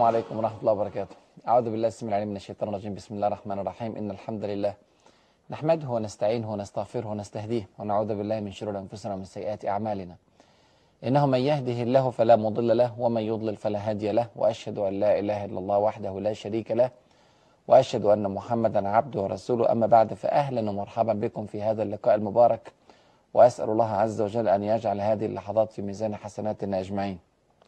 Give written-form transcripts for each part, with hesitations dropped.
عليكم ورحمة الله وبركاته. أعوذ بالله السميع العليم من الشيطان الرجيم. بسم الله الرحمن الرحيم. إن الحمد لله نحمده ونستعينه ونستغفره ونستهديه ونعوذ بالله من شرور أنفسنا ومن سيئات أعمالنا. إنه من يهده الله فلا مضل له ومن يضلل فلا هادي له، وأشهد أن لا إله إلا الله وحده لا شريك له، وأشهد أن محمدا عبده ورسوله. أما بعد، فأهلا ومرحبا بكم في هذا اللقاء المبارك، وأسأل الله عز وجل أن يجعل هذه اللحظات في ميزان حسناتنا أجمعين.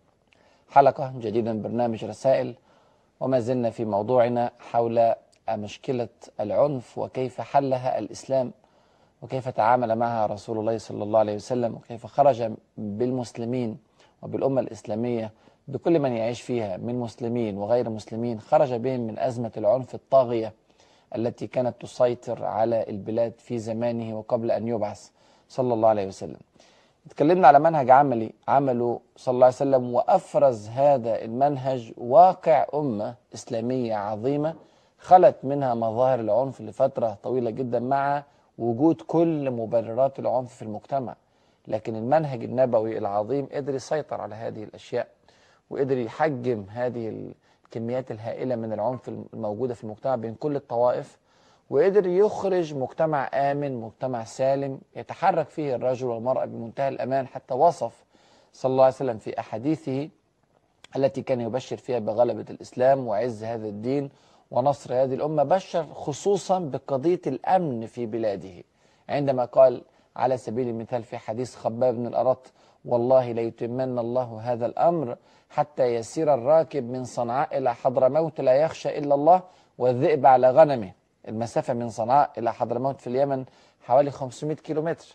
حلقة جديدة من برنامج رسائل، وما زلنا في موضوعنا حول مشكلة العنف وكيف حلها الإسلام، وكيف تعامل معها رسول الله صلى الله عليه وسلم، وكيف خرج بالمسلمين وبالأمة الإسلامية بكل من يعيش فيها من مسلمين وغير مسلمين، خرج بهم من أزمة العنف الطاغية التي كانت تسيطر على البلاد في زمانه وقبل أن يبعث صلى الله عليه وسلم. اتكلمنا على منهج عملي عمله صلى الله عليه وسلم، وأفرز هذا المنهج واقع أمة إسلامية عظيمة خلت منها مظاهر العنف لفترة طويلة جدا مع وجود كل مبررات العنف في المجتمع، لكن المنهج النبوي العظيم قدر يسيطر على هذه الأشياء، وقدر يحجم هذه الكميات الهائلة من العنف الموجودة في المجتمع بين كل الطوائف، وقدر يخرج مجتمع آمن، مجتمع سالم يتحرك فيه الرجل والمرأة بمنتهى الأمان. حتى وصف صلى الله عليه وسلم في أحاديثه التي كان يبشر فيها بغلبة الإسلام وعز هذا الدين ونصر هذه الأمة، بشر خصوصا بقضية الأمن في بلاده، عندما قال على سبيل المثال في حديث خباب بن الأرط: والله ليتمن الله هذا الأمر حتى يسير الراكب من صنعاء إلى حضرموت لا يخشى إلا الله والذئب على غنمه. المسافة من صنعاء إلى حضرموت في اليمن حوالي 500 كيلومتر.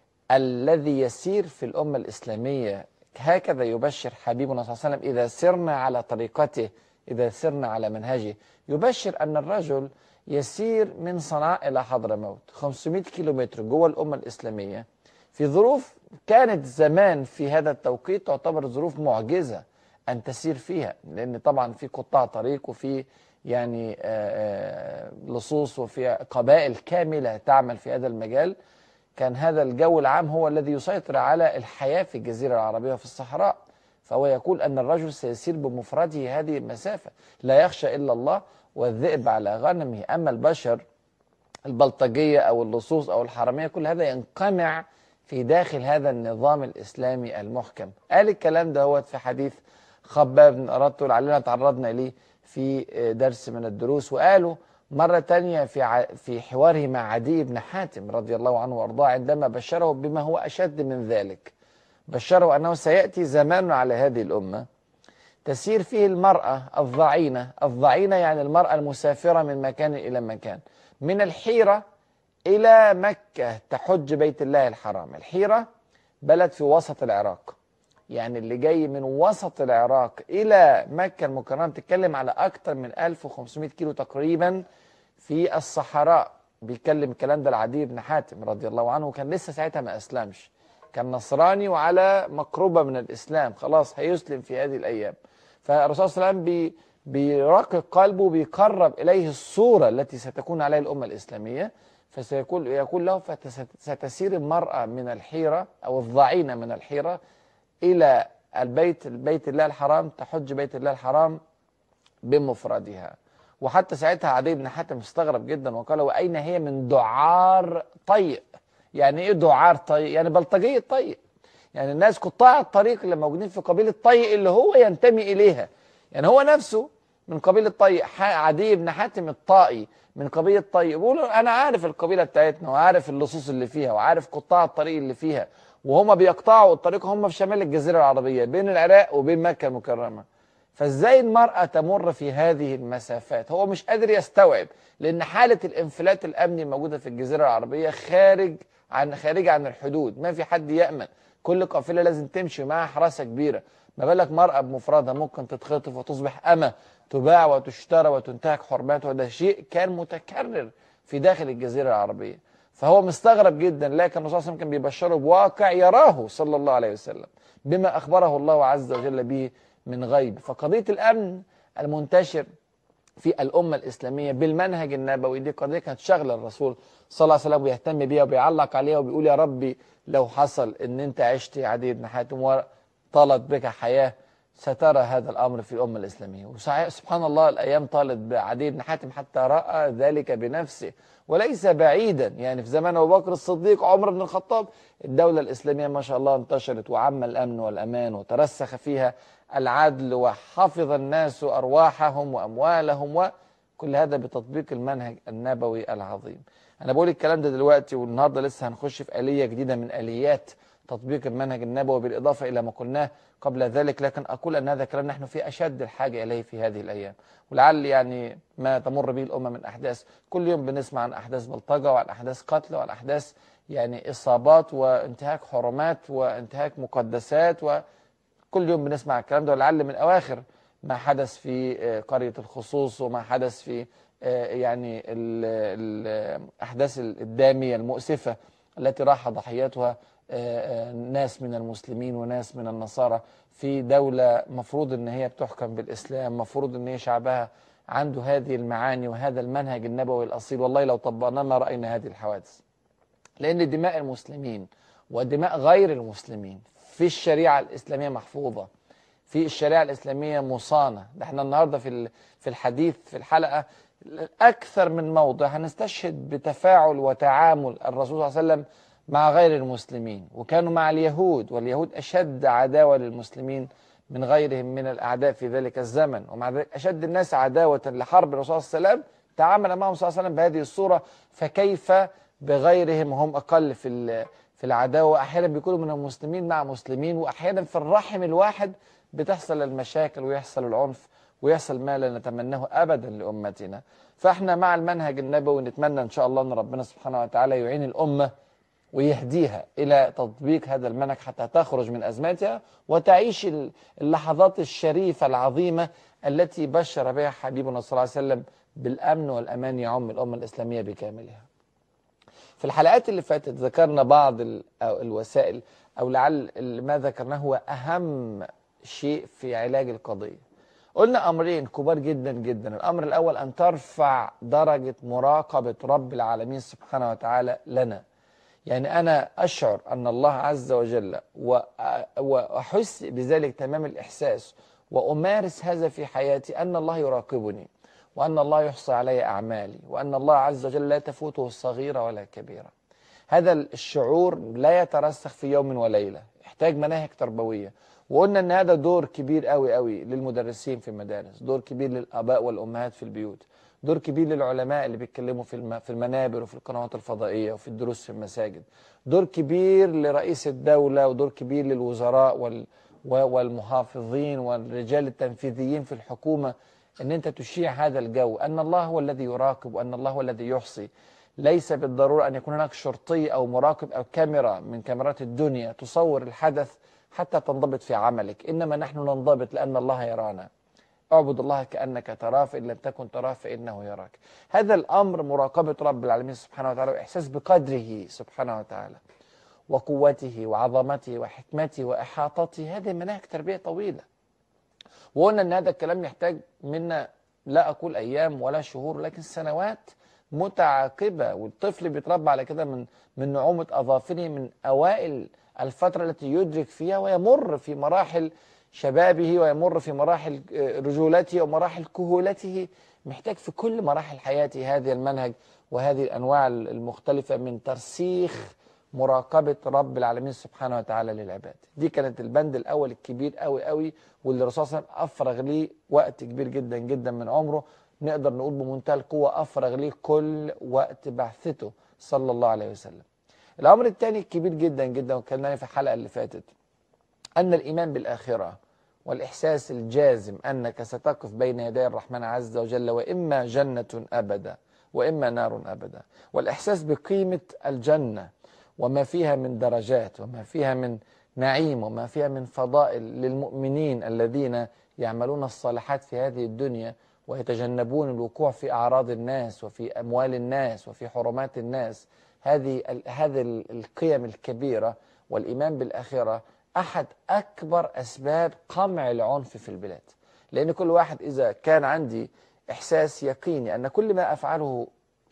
الذي يسير في الأمة الإسلامية هكذا يبشر حبيبنا صلى الله عليه وسلم: إذا سرنا على طريقته، إذا سرنا على منهجه. يبشر أن الرجل يسير من صنعاء إلى حضرموت 500 كيلومتر جوه الأمة الإسلامية في ظروف كانت زمان في هذا التوقيت تعتبر ظروف معجزة أن تسير فيها، لأن طبعا في قطاع طريق وفي يعني لصوص وفي قبائل كاملة تعمل في هذا المجال. كان هذا الجو العام هو الذي يسيطر على الحياة في الجزيرة العربية وفي الصحراء، فهو يقول أن الرجل سيسير بمفرده هذه المسافة لا يخشى إلا الله والذئب على غنمه. أما البشر البلطجية أو اللصوص أو الحرامية كل هذا ينقمع في داخل هذا النظام الإسلامي المحكم. قال الكلام ده في حديث خباب بن الأرط لعلنا تعرضنا إليه في درس من الدروس، وقالوا مرة تانية في حواره مع عدي بن حاتم رضي الله عنه وارضاه عندما بشره بما هو أشد من ذلك. بشره أنه سيأتي زمان على هذه الأمة تسير فيه المرأة الضعينة يعني المرأة المسافرة من مكان إلى مكان، من الحيرة إلى مكة تحج بيت الله الحرام. الحيرة بلد في وسط العراق، يعني اللي جاي من وسط العراق إلى مكة المكرمة تتكلم على أكثر من 1500 كيلو تقريبا في الصحراء. بيتكلم الكلام ده العدي بن حاتم رضي الله عنه، وكان لسه ساعتها ما أسلمش، كان نصراني وعلى مقربة من الإسلام، خلاص هيسلم في هذه الأيام. فالرسول صلى الله عليه وسلم بيرقق قلبه، بيقرب إليه الصورة التي ستكون عليها الأمة الإسلامية، يقول له: ستسير المرأة من الحيرة أو الضعينة من الحيرة إلى بيت الله الحرام، تحج بيت الله الحرام بمفردها. وحتى ساعتها عدي بن حاتم استغرب جدا وقال: وأين هي من دعار طيء؟ يعني إيه دعار طيء؟ يعني بلطجية طيء، يعني الناس قطاع الطريق اللي موجودين في قبيلة طيء اللي هو ينتمي إليها، يعني هو نفسه من قبيلة طيء. عدي بن حاتم الطائي من قبيلة طيء بيقول: أنا عارف القبيلة بتاعتنا وعارف اللصوص اللي فيها وعارف قطاع الطريق اللي فيها، وهم بيقطعوا الطريق، هم في شمال الجزيرة العربية بين العراق وبين مكة المكرمة، فازاي المرأة تمر في هذه المسافات؟ هو مش قادر يستوعب، لأن حالة الانفلات الأمني الموجودة في الجزيرة العربية خارجة عن الحدود، ما في حد يأمن، كل قافلة لازم تمشي معها حراسة كبيرة، ما بالك مرأة بمفردها ممكن تتخطف وتصبح أمة تباع وتشترى وتنتهك حرماتها. وده شيء كان متكرر في داخل الجزيرة العربية، فهو مستغرب جدا، لكن الرسول صلى الله عليه وسلم كان بيبشره بواقع يراه صلى الله عليه وسلم بما أخبره الله عز وجل به من غيب. فقضية الأمن المنتشر في الأمة الإسلامية بالمنهج النبوي دي قضية كانت شغلة الرسول صلى الله عليه وسلم ويهتم بيها وبيعلق عليها وبيقول: يا ربي لو حصل إن أنت عشت عدي بن حاتم وطالت بك حياة سترى هذا الأمر في الأمة الإسلامية. وصحيح سبحان الله الأيام طالت بعدي بن حاتم حتى رأى ذلك بنفسه، وليس بعيدا. يعني في زمان أبو بكر الصديق، عمر بن الخطاب، الدولة الإسلامية ما شاء الله انتشرت وعم الأمن والأمان وترسخ فيها العدل، وحفظ الناس أرواحهم وأموالهم، وكل هذا بتطبيق المنهج النبوي العظيم. أنا بقول الكلام ده دلوقتي، والنهاردة لسه هنخش في آلية جديدة من آليات تطبيق المنهج النبوي، بالإضافة إلى ما قلناه قبل ذلك. لكن أقول أن هذا الكلام نحن في أشد الحاجة إليه في هذه الأيام، ولعل يعني ما تمر به الأمة من أحداث، كل يوم بنسمع عن أحداث بلطجة وعن أحداث قتل وعن أحداث يعني إصابات وانتهاك حرمات وانتهاك مقدسات، وكل يوم بنسمع الكلام ده. ولعل من أواخر ما حدث في قرية الخصوص، وما حدث في يعني الأحداث الدامية المؤسفة التي راح ضحياتها ناس من المسلمين وناس من النصارى في دولة مفروض ان هي بتحكم بالإسلام، مفروض ان هي شعبها عنده هذه المعاني وهذا المنهج النبوي الأصيل. والله لو طبقنا ما رأينا هذه الحوادث، لأن دماء المسلمين ودماء غير المسلمين في الشريعة الإسلامية محفوظة، في الشريعة الإسلامية مصانة. ده احنا النهاردة في الحديث في الحلقة أكثر من موضع هنستشهد بتفاعل وتعامل الرسول صلى الله عليه وسلم مع غير المسلمين، وكانوا مع اليهود، واليهود أشد عداوة للمسلمين من غيرهم من الأعداء في ذلك الزمن. ومع ذلك أشد الناس عداوة لحرب الرسول صلى الله عليه وسلم تعامل معهم صلى الله عليه وسلم بهذه الصورة، فكيف بغيرهم وهم أقل في العداوة؟ وأحيانا بيكونوا من المسلمين مع مسلمين، وأحيانا في الرحم الواحد بتحصل المشاكل ويحصل العنف ويحصل ما لا نتمناه أبدا لأمتنا. فإحنا مع المنهج النبوي نتمنى إن شاء الله أن ربنا سبحانه وتعالى يعين الأمة ويهديها إلى تطبيق هذا المنهج حتى تخرج من أزماتها وتعيش اللحظات الشريفة العظيمة التي بشر بها حبيبنا صلى الله عليه وسلم بالأمن والأمان يعم الأمة الإسلامية بكاملها. في الحلقات اللي فاتت ذكرنا بعض الوسائل، أو لعل ما ذكرناه هو أهم شيء في علاج القضية. قلنا أمرين كبار جدا جدا. الأمر الأول أن ترفع درجة مراقبة رب العالمين سبحانه وتعالى لنا. يعني أنا أشعر أن الله عز وجل وأحس بذلك تمام الإحساس وأمارس هذا في حياتي، أن الله يراقبني، وأن الله يحصي علي أعمالي، وأن الله عز وجل لا تفوته الصغيرة ولا الكبيرة. هذا الشعور لا يترسخ في يوم وليلة، يحتاج مناهج تربوية. وقلنا أن هذا دور كبير قوي قوي للمدرسين في المدارس، دور كبير للآباء والأمهات في البيوت، دور كبير للعلماء اللي بيتكلموا في المنابر وفي القنوات الفضائية وفي الدروس في المساجد، دور كبير لرئيس الدولة، ودور كبير للوزراء والمحافظين والرجال التنفيذيين في الحكومة، ان انت تشيع هذا الجو ان الله هو الذي يراقب وان الله هو الذي يحصي. ليس بالضرورة ان يكون هناك شرطي او مراقب او كاميرا من كاميرات الدنيا تصور الحدث حتى تنضبط في عملك، انما نحن ننضبط لان الله يرانا. اعبد الله كأنك تراه فإن لم تكن تراه فإنه يراك. هذا الأمر مراقبة رب العالمين سبحانه وتعالى، وإحساس بقدره سبحانه وتعالى وقوته وعظمته وحكمته وإحاطته، هذه مناهج تربية طويلة. وقلنا أن هذا الكلام يحتاج منا لا أقول أيام ولا شهور، لكن سنوات متعاقبة. والطفل بيتربى على كده من نعومة أظافره من أوائل الفترة التي يدرك فيها، ويمر في مراحل شبابه ويمر في مراحل رجولته ومراحل كهولته. محتاج في كل مراحل حياته هذه المنهج وهذه الأنواع المختلفة من ترسيخ مراقبة رب العالمين سبحانه وتعالى للعباد. دي كانت البند الأول الكبير قوي قوي، واللي الرسول صلى الله عليه وسلم أفرغ ليه وقت كبير جدا جدا من عمره، نقدر نقول بمنتهى القوة أفرغ ليه كل وقت بعثته صلى الله عليه وسلم. الأمر الثاني الكبير جدا جدا، وكلنا في الحلقة اللي فاتت، أن الإيمان بالآخرة والإحساس الجازم أنك ستقف بين يدي الرحمن عز وجل، وإما جنة أبدا وإما نار أبدا، والإحساس بقيمة الجنة وما فيها من درجات وما فيها من نعيم وما فيها من فضائل للمؤمنين الذين يعملون الصالحات في هذه الدنيا ويتجنبون الوقوع في أعراض الناس وفي أموال الناس وفي حرمات الناس. هذه القيم الكبيرة والإيمان بالآخرة أحد أكبر أسباب قمع العنف في البلاد. لأن كل واحد إذا كان عندي إحساس يقيني أن كل ما أفعله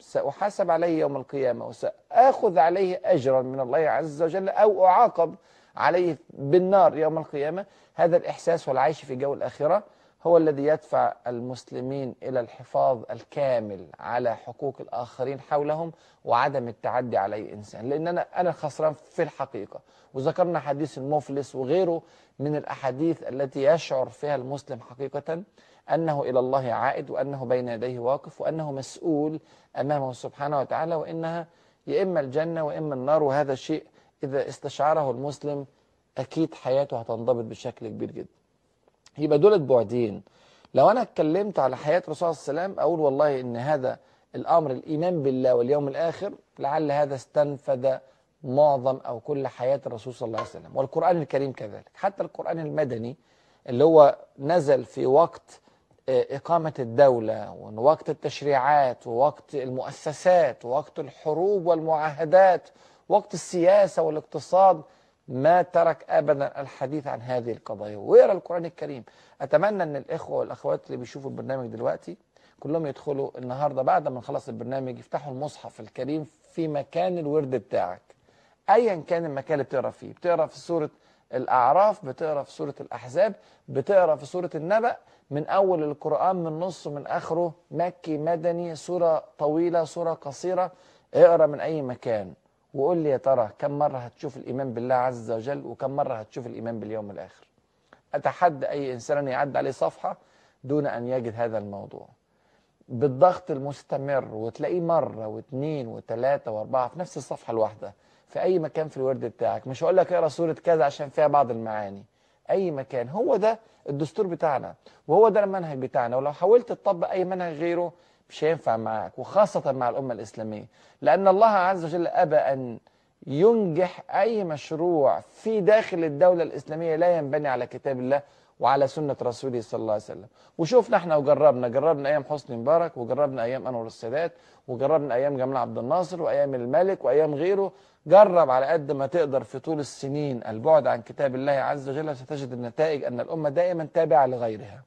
سأحاسب عليه يوم القيامة وسأخذ عليه أجرا من الله عز وجل أو أعاقب عليه بالنار يوم القيامة. هذا الإحساس والعيش في جو الآخرة هو الذي يدفع المسلمين إلى الحفاظ الكامل على حقوق الآخرين حولهم وعدم التعدي على أي إنسان، لأن أنا خسران في الحقيقة. وذكرنا حديث المفلس وغيره من الأحاديث التي يشعر فيها المسلم حقيقة أنه إلى الله عائد، وأنه بين يديه واقف، وأنه مسؤول أمامه سبحانه وتعالى، وإنها يا إما الجنة وإما النار. وهذا الشيء إذا استشعره المسلم أكيد حياته هتنضبط بشكل كبير جدا. يبقى دولت بعدين. لو أنا اتكلمت على حياة الرسول صلى الله عليه وسلم أقول والله إن هذا الأمر الإيمان بالله واليوم الآخر لعل هذا استنفذ معظم أو كل حياة الرسول صلى الله عليه وسلم، والقرآن الكريم كذلك. حتى القرآن المدني اللي هو نزل في وقت إقامة الدولة ووقت التشريعات ووقت المؤسسات ووقت الحروب والمعاهدات ووقت السياسة والاقتصاد، ما ترك أبدا الحديث عن هذه القضايا. ويقرأ القرآن الكريم. أتمنى أن الإخوة والأخوات اللي بيشوفوا البرنامج دلوقتي كلهم يدخلوا النهاردة بعد ما نخلص البرنامج يفتحوا المصحف الكريم في مكان الورد بتاعك، أيا كان المكان اللي بتقرأ فيه. بتقرأ في سورة الأعراف، بتقرأ في سورة الأحزاب، بتقرأ في سورة النبأ، من أول القرآن من نصه من آخره، مكي مدني، سورة طويلة سورة قصيرة، اقرأ من أي مكان وقول لي يا ترى كم مرة هتشوف الإيمان بالله عز وجل وكم مرة هتشوف الإيمان باليوم الآخر. أتحدى أي إنسان أن يعد عليه صفحة دون أن يجد هذا الموضوع بالضغط المستمر، وتلاقيه مرة واثنين وثلاثة واربعة في نفس الصفحة الواحدة في أي مكان في الورد بتاعك. مش هقول لك اقرأ سورة كذا عشان فيها بعض المعاني، أي مكان. هو ده الدستور بتاعنا وهو ده المنهج بتاعنا، ولو حاولت تطبق أي منهج غيره مش هينفع معاك، وخاصة مع الأمة الإسلامية، لأن الله عز وجل أبى أن ينجح أي مشروع في داخل الدولة الإسلامية لا ينبني على كتاب الله وعلى سنة رسوله صلى الله عليه وسلم. وشوفنا احنا جربنا أيام حسني مبارك، وجربنا أيام أنور السادات، وجربنا أيام جمال عبد الناصر، وأيام الملك، وأيام غيره. جرب على قد ما تقدر في طول السنين البعد عن كتاب الله عز وجل، ستجد النتائج أن الأمة دائما تابعة لغيرها،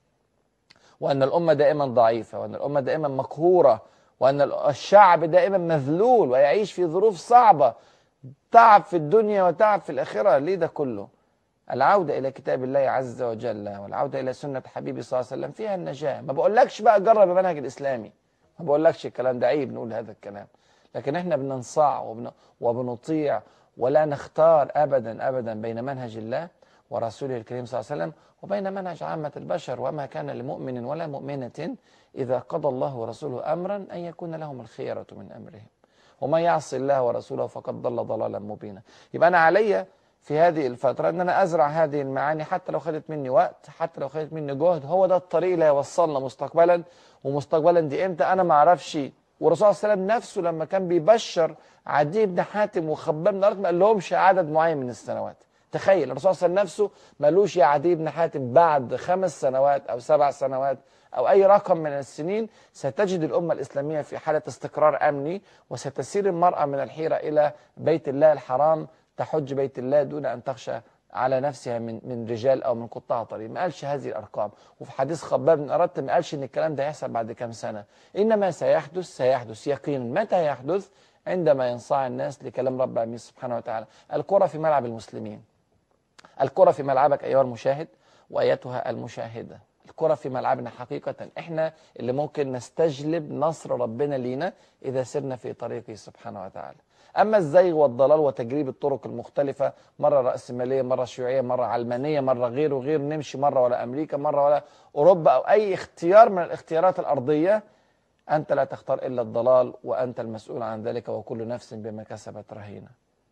وأن الأمة دائما ضعيفة، وأن الأمة دائما مقهورة، وأن الشعب دائما مذلول ويعيش في ظروف صعبة، تعب في الدنيا وتعب في الآخرة. ليه ده كله؟ العودة إلى كتاب الله عز وجل والعودة إلى سنة حبيبي صلى الله عليه وسلم فيها النجاة. ما بقولكش بقى جرب المنهج الإسلامي، ما بقولكش الكلام ده، عيب نقول هذا الكلام، لكن احنا بننصاع وبنطيع ولا نختار أبدا أبدا بين منهج الله ورسوله الكريم صلى الله عليه وسلم وبين منهج عامة البشر. وما كان لمؤمن ولا مؤمنة إذا قضى الله ورسوله أمرا أن يكون لهم الخيرة من أمرهم وما يعصي الله ورسوله فقد ضل ضلالا مبينا. يبقى أنا علي في هذه الفترة أن أنا أزرع هذه المعاني، حتى لو خدت مني وقت، حتى لو خدت مني جهد. هو ده الطريق اللي هيوصلنا مستقبلا، ومستقبلا دي إمتى أنا ما أعرفش. والرسول صلى الله عليه وسلم نفسه لما كان بيبشر عدي بن حاتم وخباب بن أرقم ما قال لهمش عدد معين من السنوات. تخيل الرسول صلى الله عليه وسلم نفسه ما قالوش يا عدي بن حاتم بعد 5 سنوات أو 7 سنوات أو أي رقم من السنين ستجد الأمة الإسلامية في حالة استقرار أمني، وستسير المرأة من الحيرة إلى بيت الله الحرام تحج بيت الله دون أن تخشى على نفسها من رجال أو من قطاع طريق. ما قالش هذه الأرقام. وفي حديث خباب بن أرد ما قالش إن الكلام ده هيحصل بعد كام سنة، إنما سيحدث يقينا. متى يحدث؟ عندما ينصاع الناس لكلام رب العالمين سبحانه وتعالى. الكرة في ملعب المسلمين، الكرة في ملعبك أيها المشاهد وأيتها المشاهدة. الكرة في ملعبنا حقيقة، احنا اللي ممكن نستجلب نصر ربنا لينا إذا سرنا في طريقه سبحانه وتعالى. أما الزيغ والضلال وتجريب الطرق المختلفة، مرة رأسمالية، مرة شيوعية، مرة علمانية، مرة غير نمشي مرة ولا أمريكا، مرة ولا أوروبا، أو أي اختيار من الاختيارات الأرضية، أنت لا تختار إلا الضلال وأنت المسؤول عن ذلك، وكل نفس بما كسبت رهينة.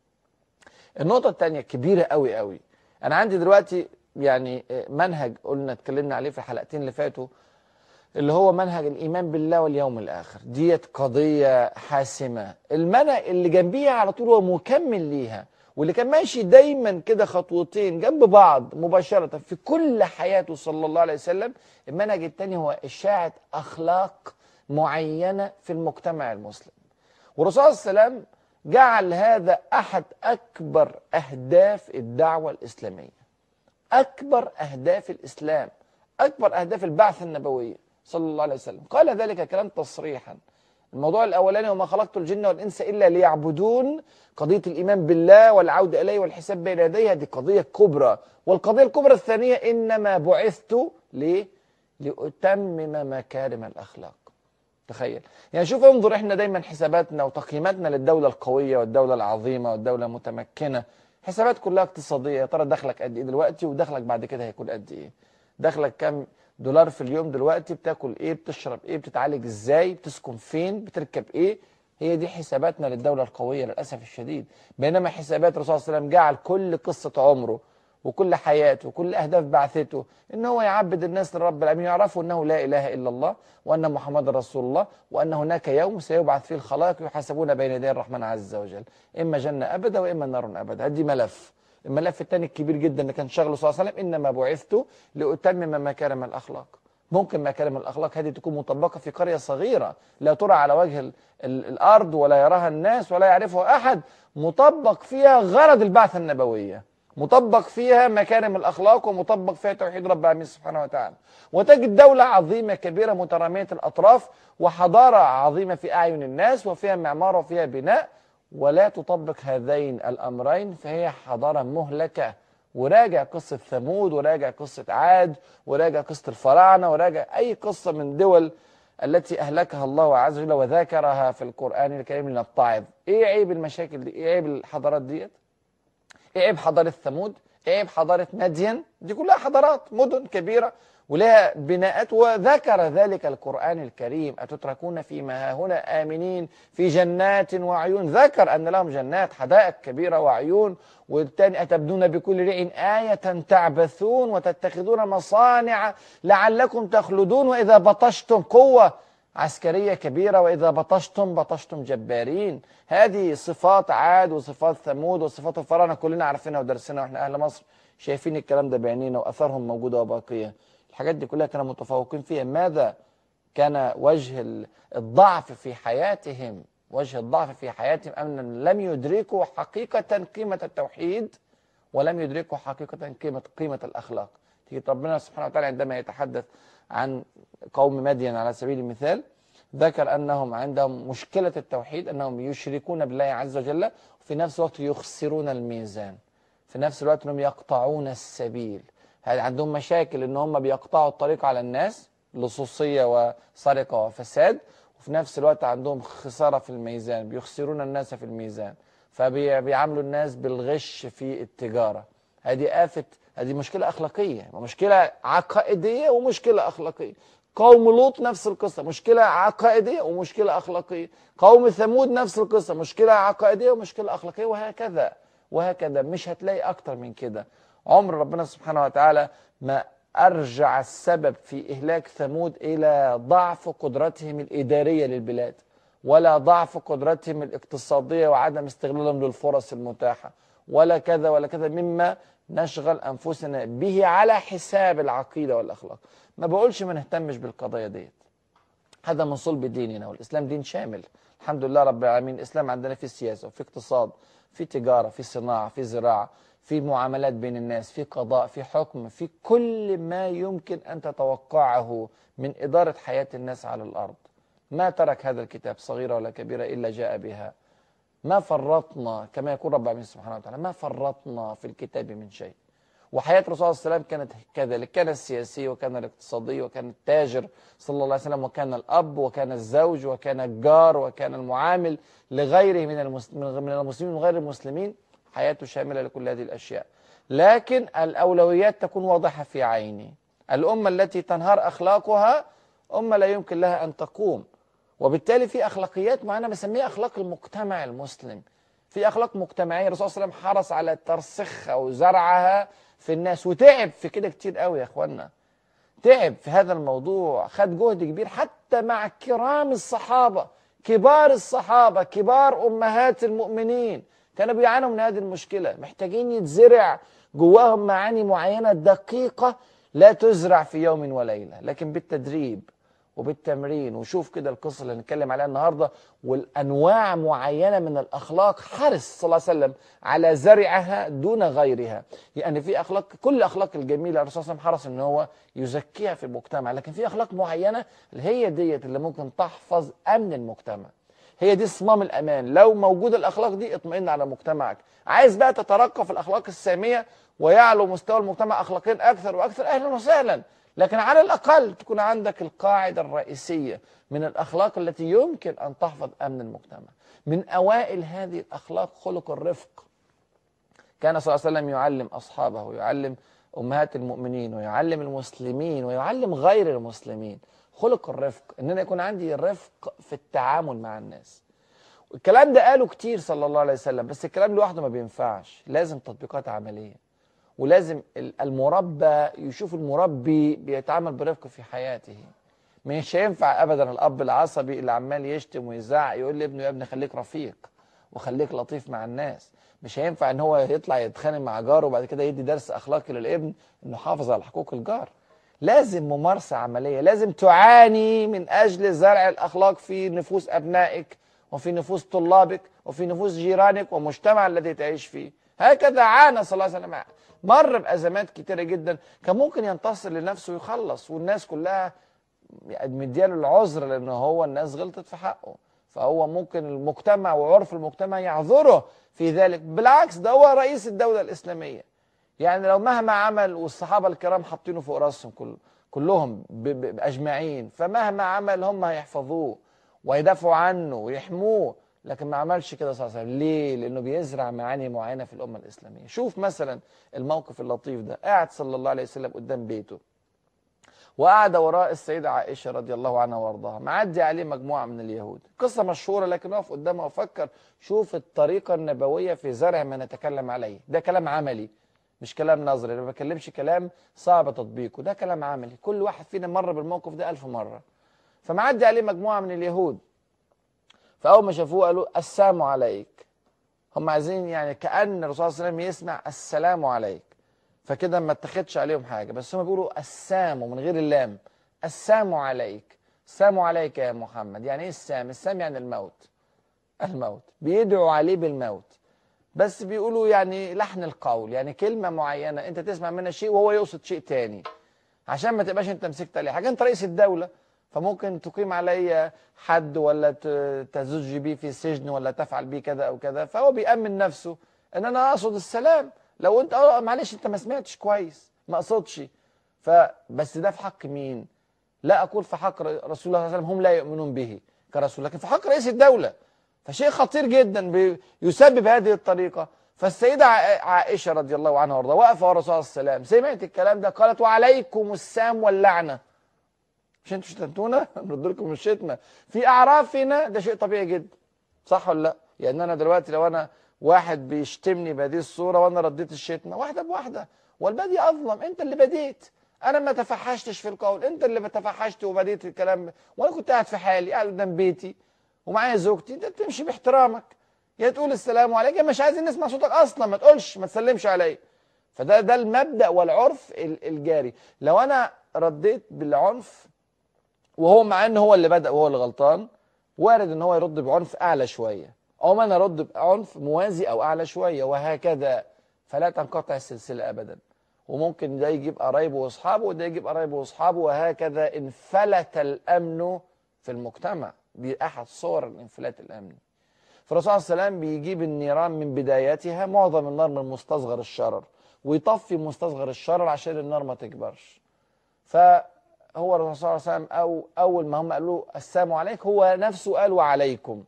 النقطة الثانية كبيرة قوي قوي. أنا عندي دلوقتي يعني منهج قلنا اتكلمنا عليه في الحلقتين اللي فاتوا، اللي هو منهج الإيمان بالله واليوم الآخر. ديت قضية حاسمة. المنهج اللي جنبيها على طول هو مكمل ليها، واللي كان ماشي دايما كده خطوتين جنب بعض مباشرة في كل حياته صلى الله عليه وسلم. المنهج الثاني هو إشاعة أخلاق معينة في المجتمع المسلم. والرسول صلى الله عليه وسلم جعل هذا أحد أكبر أهداف الدعوة الإسلامية، أكبر أهداف الإسلام، أكبر أهداف البعثة النبوية صلى الله عليه وسلم. قال ذلك كلام تصريحا: الموضوع الأولاني وما خلقت الجن والإنس إلا ليعبدون، قضية الإيمان بالله والعودة إليه والحساب بين يديه، دي قضية كبرى. والقضية الكبرى الثانية إنما بعثت ليه؟ لأتمم مكارم الأخلاق. تخيل يعني، شوف انظر، احنا دايما حساباتنا وتقييماتنا للدولة القوية والدولة العظيمة والدولة المتمكنة حسابات كلها اقتصادية. يا ترى دخلك قد ايه دلوقتي ودخلك بعد كده هيكون قد ايه؟ دخلك كام دولار في اليوم دلوقتي؟ بتاكل ايه؟ بتشرب ايه؟ بتتعالج ازاي؟ بتسكن فين؟ بتركب ايه؟ هي دي حساباتنا للدولة القوية للأسف الشديد. بينما حسابات الرسول صلى الله عليه وسلم جعل كل قصة عمره وكل حياته وكل أهداف بعثته إن هو يعبد الناس لرب العالمين، يعرفوا أنه لا إله إلا الله وأن محمد رسول الله، وأن هناك يوم سيبعث فيه الخلائق يحاسبون بين يدي الرحمن عز وجل، إما جنة أبدا وإما نار أبدا. هدي ملف. الملف الثاني الكبير جدا اللي كان شغله صلى الله عليه وسلم، إنما بعثت لأتمم مكارم الأخلاق. ممكن مكارم الأخلاق هذه تكون مطبقة في قرية صغيرة لا ترى على وجه الأرض ولا يراها الناس ولا يعرفها أحد، مطبق فيها غرض البعثة النبوية، مطبق فيها مكارم الأخلاق ومطبق فيها توحيد رب العالمين سبحانه وتعالى. وتجد دولة عظيمة كبيرة مترامية الأطراف وحضارة عظيمة في أعين الناس وفيها معمار وفيها بناء، ولا تطبق هذين الأمرين، فهي حضارة مهلكة. وراجع قصة ثمود، وراجع قصة عاد، وراجع قصة الفراعنة، وراجع أي قصة من دول التي أهلكها الله عز وجل وذكرها في القرآن الكريم لنتعظ. إيه عيب المشاكل دي؟ إيه عيب الحضارات ديت؟ ايه عيب حضارة ثمود؟ ايه عيب حضارة مدين؟ دي كلها حضارات مدن كبيرة ولها بناءات، وذكر ذلك القرآن الكريم. أتتركون فيما هنا آمنين في جنات وعيون، ذكر أن لهم جنات حدائق كبيرة وعيون. والتاني أتبنون بكل ريع آية تعبثون وتتخذون مصانع لعلكم تخلدون، وإذا بطشتم قوة عسكرية كبيرة وإذا بطشتم جبارين. هذه صفات عاد وصفات ثمود وصفات الفراعنة كلنا عارفينها ودرسناها، واحنا أهل مصر شايفين الكلام ده بعينينا وأثرهم موجودة وباقية. الحاجات دي كلها كانوا متفوقين فيها. ماذا كان وجه الضعف في حياتهم؟ وجه الضعف في حياتهم أن لم يدركوا حقيقة قيمة التوحيد، ولم يدركوا حقيقة قيمة الأخلاق. تيجي ربنا سبحانه وتعالى عندما يتحدث عن قوم مدين على سبيل المثال، ذكر أنهم عندهم مشكلة التوحيد، أنهم يشركون بالله عز وجل وفي نفس الوقت يخسرون الميزان، في نفس الوقت أنهم يقطعون السبيل. عندهم مشاكل أن هم بيقطعوا الطريق على الناس، لصوصية وسرقة وفساد، وفي نفس الوقت عندهم خسارة في الميزان، بيخسرون الناس في الميزان، فبيعاملوا الناس بالغش في التجارة. هذه آفة، هذه مشكلة أخلاقية، مشكلة عقائدية ومشكلة أخلاقية. قوم لوط نفس القصة، مشكلة عقائدية ومشكلة أخلاقية. قوم ثمود نفس القصة، مشكلة عقائدية ومشكلة أخلاقية، وهكذا وهكذا. مش هتلاقي أكتر من كده. عمر ربنا سبحانه وتعالى ما أرجع السبب في إهلاك ثمود إلى ضعف قدرتهم الإدارية للبلاد، ولا ضعف قدرتهم الاقتصادية وعدم استغلالهم للفرص المتاحة، ولا كذا ولا كذا مما نشغل أنفسنا به على حساب العقيدة والأخلاق. ما بقولش ما نهتمش بالقضايا ديت، هذا من صلب ديننا، والإسلام دين شامل الحمد لله رب العالمين. الإسلام عندنا في سياسة وفي اقتصاد، في تجارة، في صناعة، في زراعة، في معاملات بين الناس، في قضاء، في حكم، في كل ما يمكن أن تتوقعه من إدارة حياة الناس على الأرض. ما ترك هذا الكتاب صغيرة ولا كبيرة إلا جاء بها. ما فرطنا، كما يقول رب العالمين سبحانه وتعالى، ما فرطنا في الكتاب من شيء. وحياة الرسول صلى الله عليه وسلم كانت كذلك، كان السياسي وكان الاقتصادي وكان التاجر صلى الله عليه وسلم، وكان الأب وكان الزوج وكان الجار وكان المعامل لغيره من المسلمين وغير المسلمين. حياته شاملة لكل هذه الأشياء، لكن الأولويات تكون واضحة في عيني. الأمة التي تنهار أخلاقها أمة لا يمكن لها أن تقوم. وبالتالي في أخلاقيات معينة بسميها أخلاق المجتمع المسلم. في أخلاق مجتمعية الرسول صلى الله عليه وسلم حرص على ترسيخها وزرعها في الناس، وتعب في كده كتير قوي يا اخوانا. تعب في هذا الموضوع، خد جهد كبير حتى مع كرام الصحابة، كبار الصحابة، كبار أمهات المؤمنين، كانوا بيعانوا من هذه المشكلة، محتاجين يتزرع جواهم معاني معينة دقيقة لا تزرع في يوم وليلة، لكن بالتدريب وبالتمرين. وشوف كده القصة اللي هنتكلم عليها النهاردة، والأنواع معينة من الأخلاق حرص صلى الله عليه وسلم على زرعها دون غيرها. يعني في أخلاق، كل الأخلاق الجميلة الرسول صلى الله عليه وسلم حرص إن هو يزكيها في المجتمع، لكن في أخلاق معينة هي ديت اللي ممكن تحفظ أمن المجتمع. هي دي صمام الأمان. لو موجودة الأخلاق دي اطمئن على مجتمعك. عايز بقى تترقى في الأخلاق السامية ويعلو مستوى المجتمع أخلاقيا أكثر وأكثر، أهلا وسهلا، لكن على الأقل تكون عندك القاعدة الرئيسية من الأخلاق التي يمكن أن تحفظ أمن المجتمع. من أوائل هذه الأخلاق خلق الرفق. كان صلى الله عليه وسلم يعلم أصحابه ويعلم أمهات المؤمنين ويعلم المسلمين ويعلم غير المسلمين خلق الرفق، إن أنا يكون عندي رفق في التعامل مع الناس. الكلام ده قاله كتير صلى الله عليه وسلم، بس الكلام لوحده ما بينفعش، لازم تطبيقات عملية، ولازم المربى يشوف المربي بيتعامل برفق في حياته. مش هينفع ابدا الاب العصبي اللي عمال يشتم ويزعق يقول لابنه يا ابني خليك رفيق وخليك لطيف مع الناس. مش هينفع ان هو يطلع يتخانق مع جاره وبعد كده يدي درس اخلاقي للابن انه حافظ على حقوق الجار. لازم ممارسة عملية، لازم تعاني من اجل زرع الاخلاق في نفوس ابنائك وفي نفوس طلابك وفي نفوس جيرانك ومجتمع الذي تعيش فيه. هكذا عانى صلى الله عليه وسلم، مر بأزمات كتيرة جدا، كان ممكن ينتصر لنفسه ويخلص والناس كلها مدياله العذر لأنه هو الناس غلطت في حقه، فهو ممكن المجتمع وعرف المجتمع يعذره في ذلك. بالعكس ده هو رئيس الدولة الإسلامية، يعني لو مهما عمل والصحابة الكرام حاطينه فوق راسهم كلهم أجمعين، فمهما عمل هم هيحفظوه ويدافعوا عنه ويحموه، لكن ما عملش كده صلى الله عليه وسلم. ليه؟ لأنه بيزرع معاني معينة في الأمة الإسلامية. شوف مثلا الموقف اللطيف ده، قاعد صلى الله عليه وسلم قدام بيته وقعد وراء السيدة عائشة رضي الله عنها وارضاها، معدي عليه مجموعة من اليهود، قصة مشهورة لكن اقف قدامها وفكر، شوف الطريقة النبوية في زرع ما نتكلم عليه. ده كلام عملي مش كلام نظري، انا ما بكلمش كلام صعب تطبيقه، ده كلام عملي، كل واحد فينا مر بالموقف ده 1000 مرة. فمعدي عليه مجموعة من اليهود، فأول ما شافوه قالوا السلام عليك. هم عايزين يعني كأن الرسول صلى الله عليه وسلم يسمع السلام عليك، فكده ما اتخذش عليهم حاجة، بس هم بيقولوا السام من غير اللام، السام عليك، السام عليك يا محمد. يعني ايه السام؟ السام يعني الموت، الموت، بيدعوا عليه بالموت، بس بيقولوا يعني لحن القول، يعني كلمة معينة انت تسمع منها شيء وهو يقصد شيء تاني، عشان ما تبقاش انت مسكت عليه حاجة. انت رئيس الدولة فممكن تقيم علي حد ولا تزج بيه في السجن ولا تفعل بيه كذا او كذا، فهو بيأمن نفسه ان انا اقصد السلام. لو انت معلش انت ما سمعتش كويس، ما اقصدش، فبس ده في حق مين؟ لا اقول في حق رسول الله صلى الله عليه وسلم، هم لا يؤمنون به كرسول، لكن في حق رئيس الدولة، فشيء خطير جدا يسبب هذه الطريقة. فالسيدة عائشة رضي الله عنها وارضاها واقفة ورا الرسول صلى الله عليه وسلم، سمعت الكلام ده قالت وعليكم السام واللعنة. مش انتوا شتمتونا نرد لكم الشتمة في اعرافنا، ده شيء طبيعي جدا، صح ولا لا؟ يعني انا دلوقتي لو انا واحد بيشتمني بهذه الصورة وانا رديت الشتمة واحدة بواحدة، والبادي اظلم، انت اللي بديت، انا ما تفحشتش في القول، انت اللي تفحشت وبديت الكلام، وانا كنت قاعد في حالي قاعد قدام بيتي ومعايا زوجتي، انت تمشي باحترامك، يا تقول السلام عليك يا مش عايزين نسمع صوتك اصلا، ما تقولش، ما تسلمش عليا. فده المبدأ والعرف الجاري. لو انا رديت بالعنف وهو مع ان هو اللي بدأ وهو اللي غلطان، وارد ان هو يرد بعنف اعلى شوية، او ما انا ارد بعنف موازي او اعلى شوية، وهكذا، فلا تنقطع السلسلة ابدا. وممكن ده يجيب قرايبه واصحابه وده يجيب قرايبه واصحابه، وهكذا انفلت الامن في المجتمع. دي احد صور الانفلات الامني. فالرسول صلى الله عليه وسلم بيجيب النيران من بدايتها، معظم النار من مستصغر الشرر، ويطفي مستصغر الشرر عشان النار ما تكبرش. فهو الرسول صلى الله عليه وسلم اول ما هم قالوا السلام عليك، هو نفسه قال وعليكم،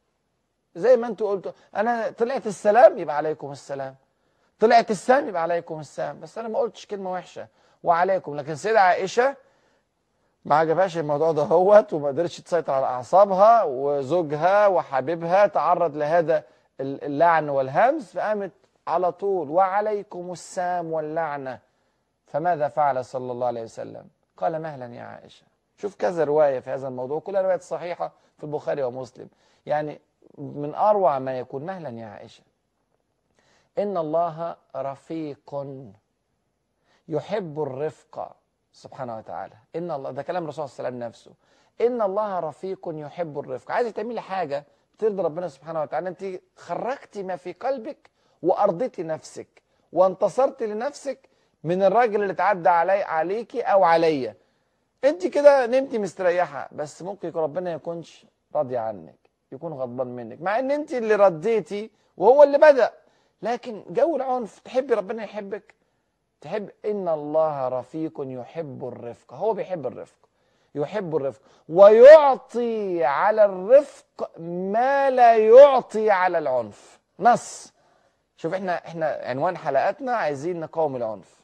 زي ما انتوا قلتوا، انا طلعت السلام يبقى عليكم السلام، طلعت السلام يبقى عليكم السلام، بس انا ما قلتش كلمه وحشه وعليكم. لكن السيده عائشه ما عجبهاش الموضوع ده هوت، وما قدرتش تسيطر على اعصابها، وزوجها وحبيبها تعرض لهذا اللعن والهمس، فقامت على طول وعليكم السام واللعنه. فماذا فعل صلى الله عليه وسلم؟ قال مهلا يا عائشه. شوف كذا روايه في هذا الموضوع، كلها روايات صحيحه في البخاري ومسلم، يعني من اروع ما يكون مهلا يا عائشه. ان الله رفيق يحب الرفق. سبحانه وتعالى. إن الله، ده كلام الرسول صلى الله عليه وسلم نفسه، إن الله رفيق يحب الرفق. عايزة تعملي حاجة ترضي ربنا سبحانه وتعالى، أنت خرجتي ما في قلبك وأرضيتي نفسك وانتصرت لنفسك من الراجل اللي اتعدى عليكي أو عليا. أنت كده نمتي مستريحة، بس ممكن يكون ربنا يكونش راضي عنك، يكون غضبان منك، مع ان انت اللي رديتي وهو اللي بدأ. لكن جو العنف، تحبي ربنا يحبك؟ تحب ان الله رفيق يحب الرفق، هو بيحب الرفق، يحب الرفق ويعطي على الرفق ما لا يعطي على العنف. نص. شوف، احنا عنوان حلقاتنا عايزين نقاوم العنف.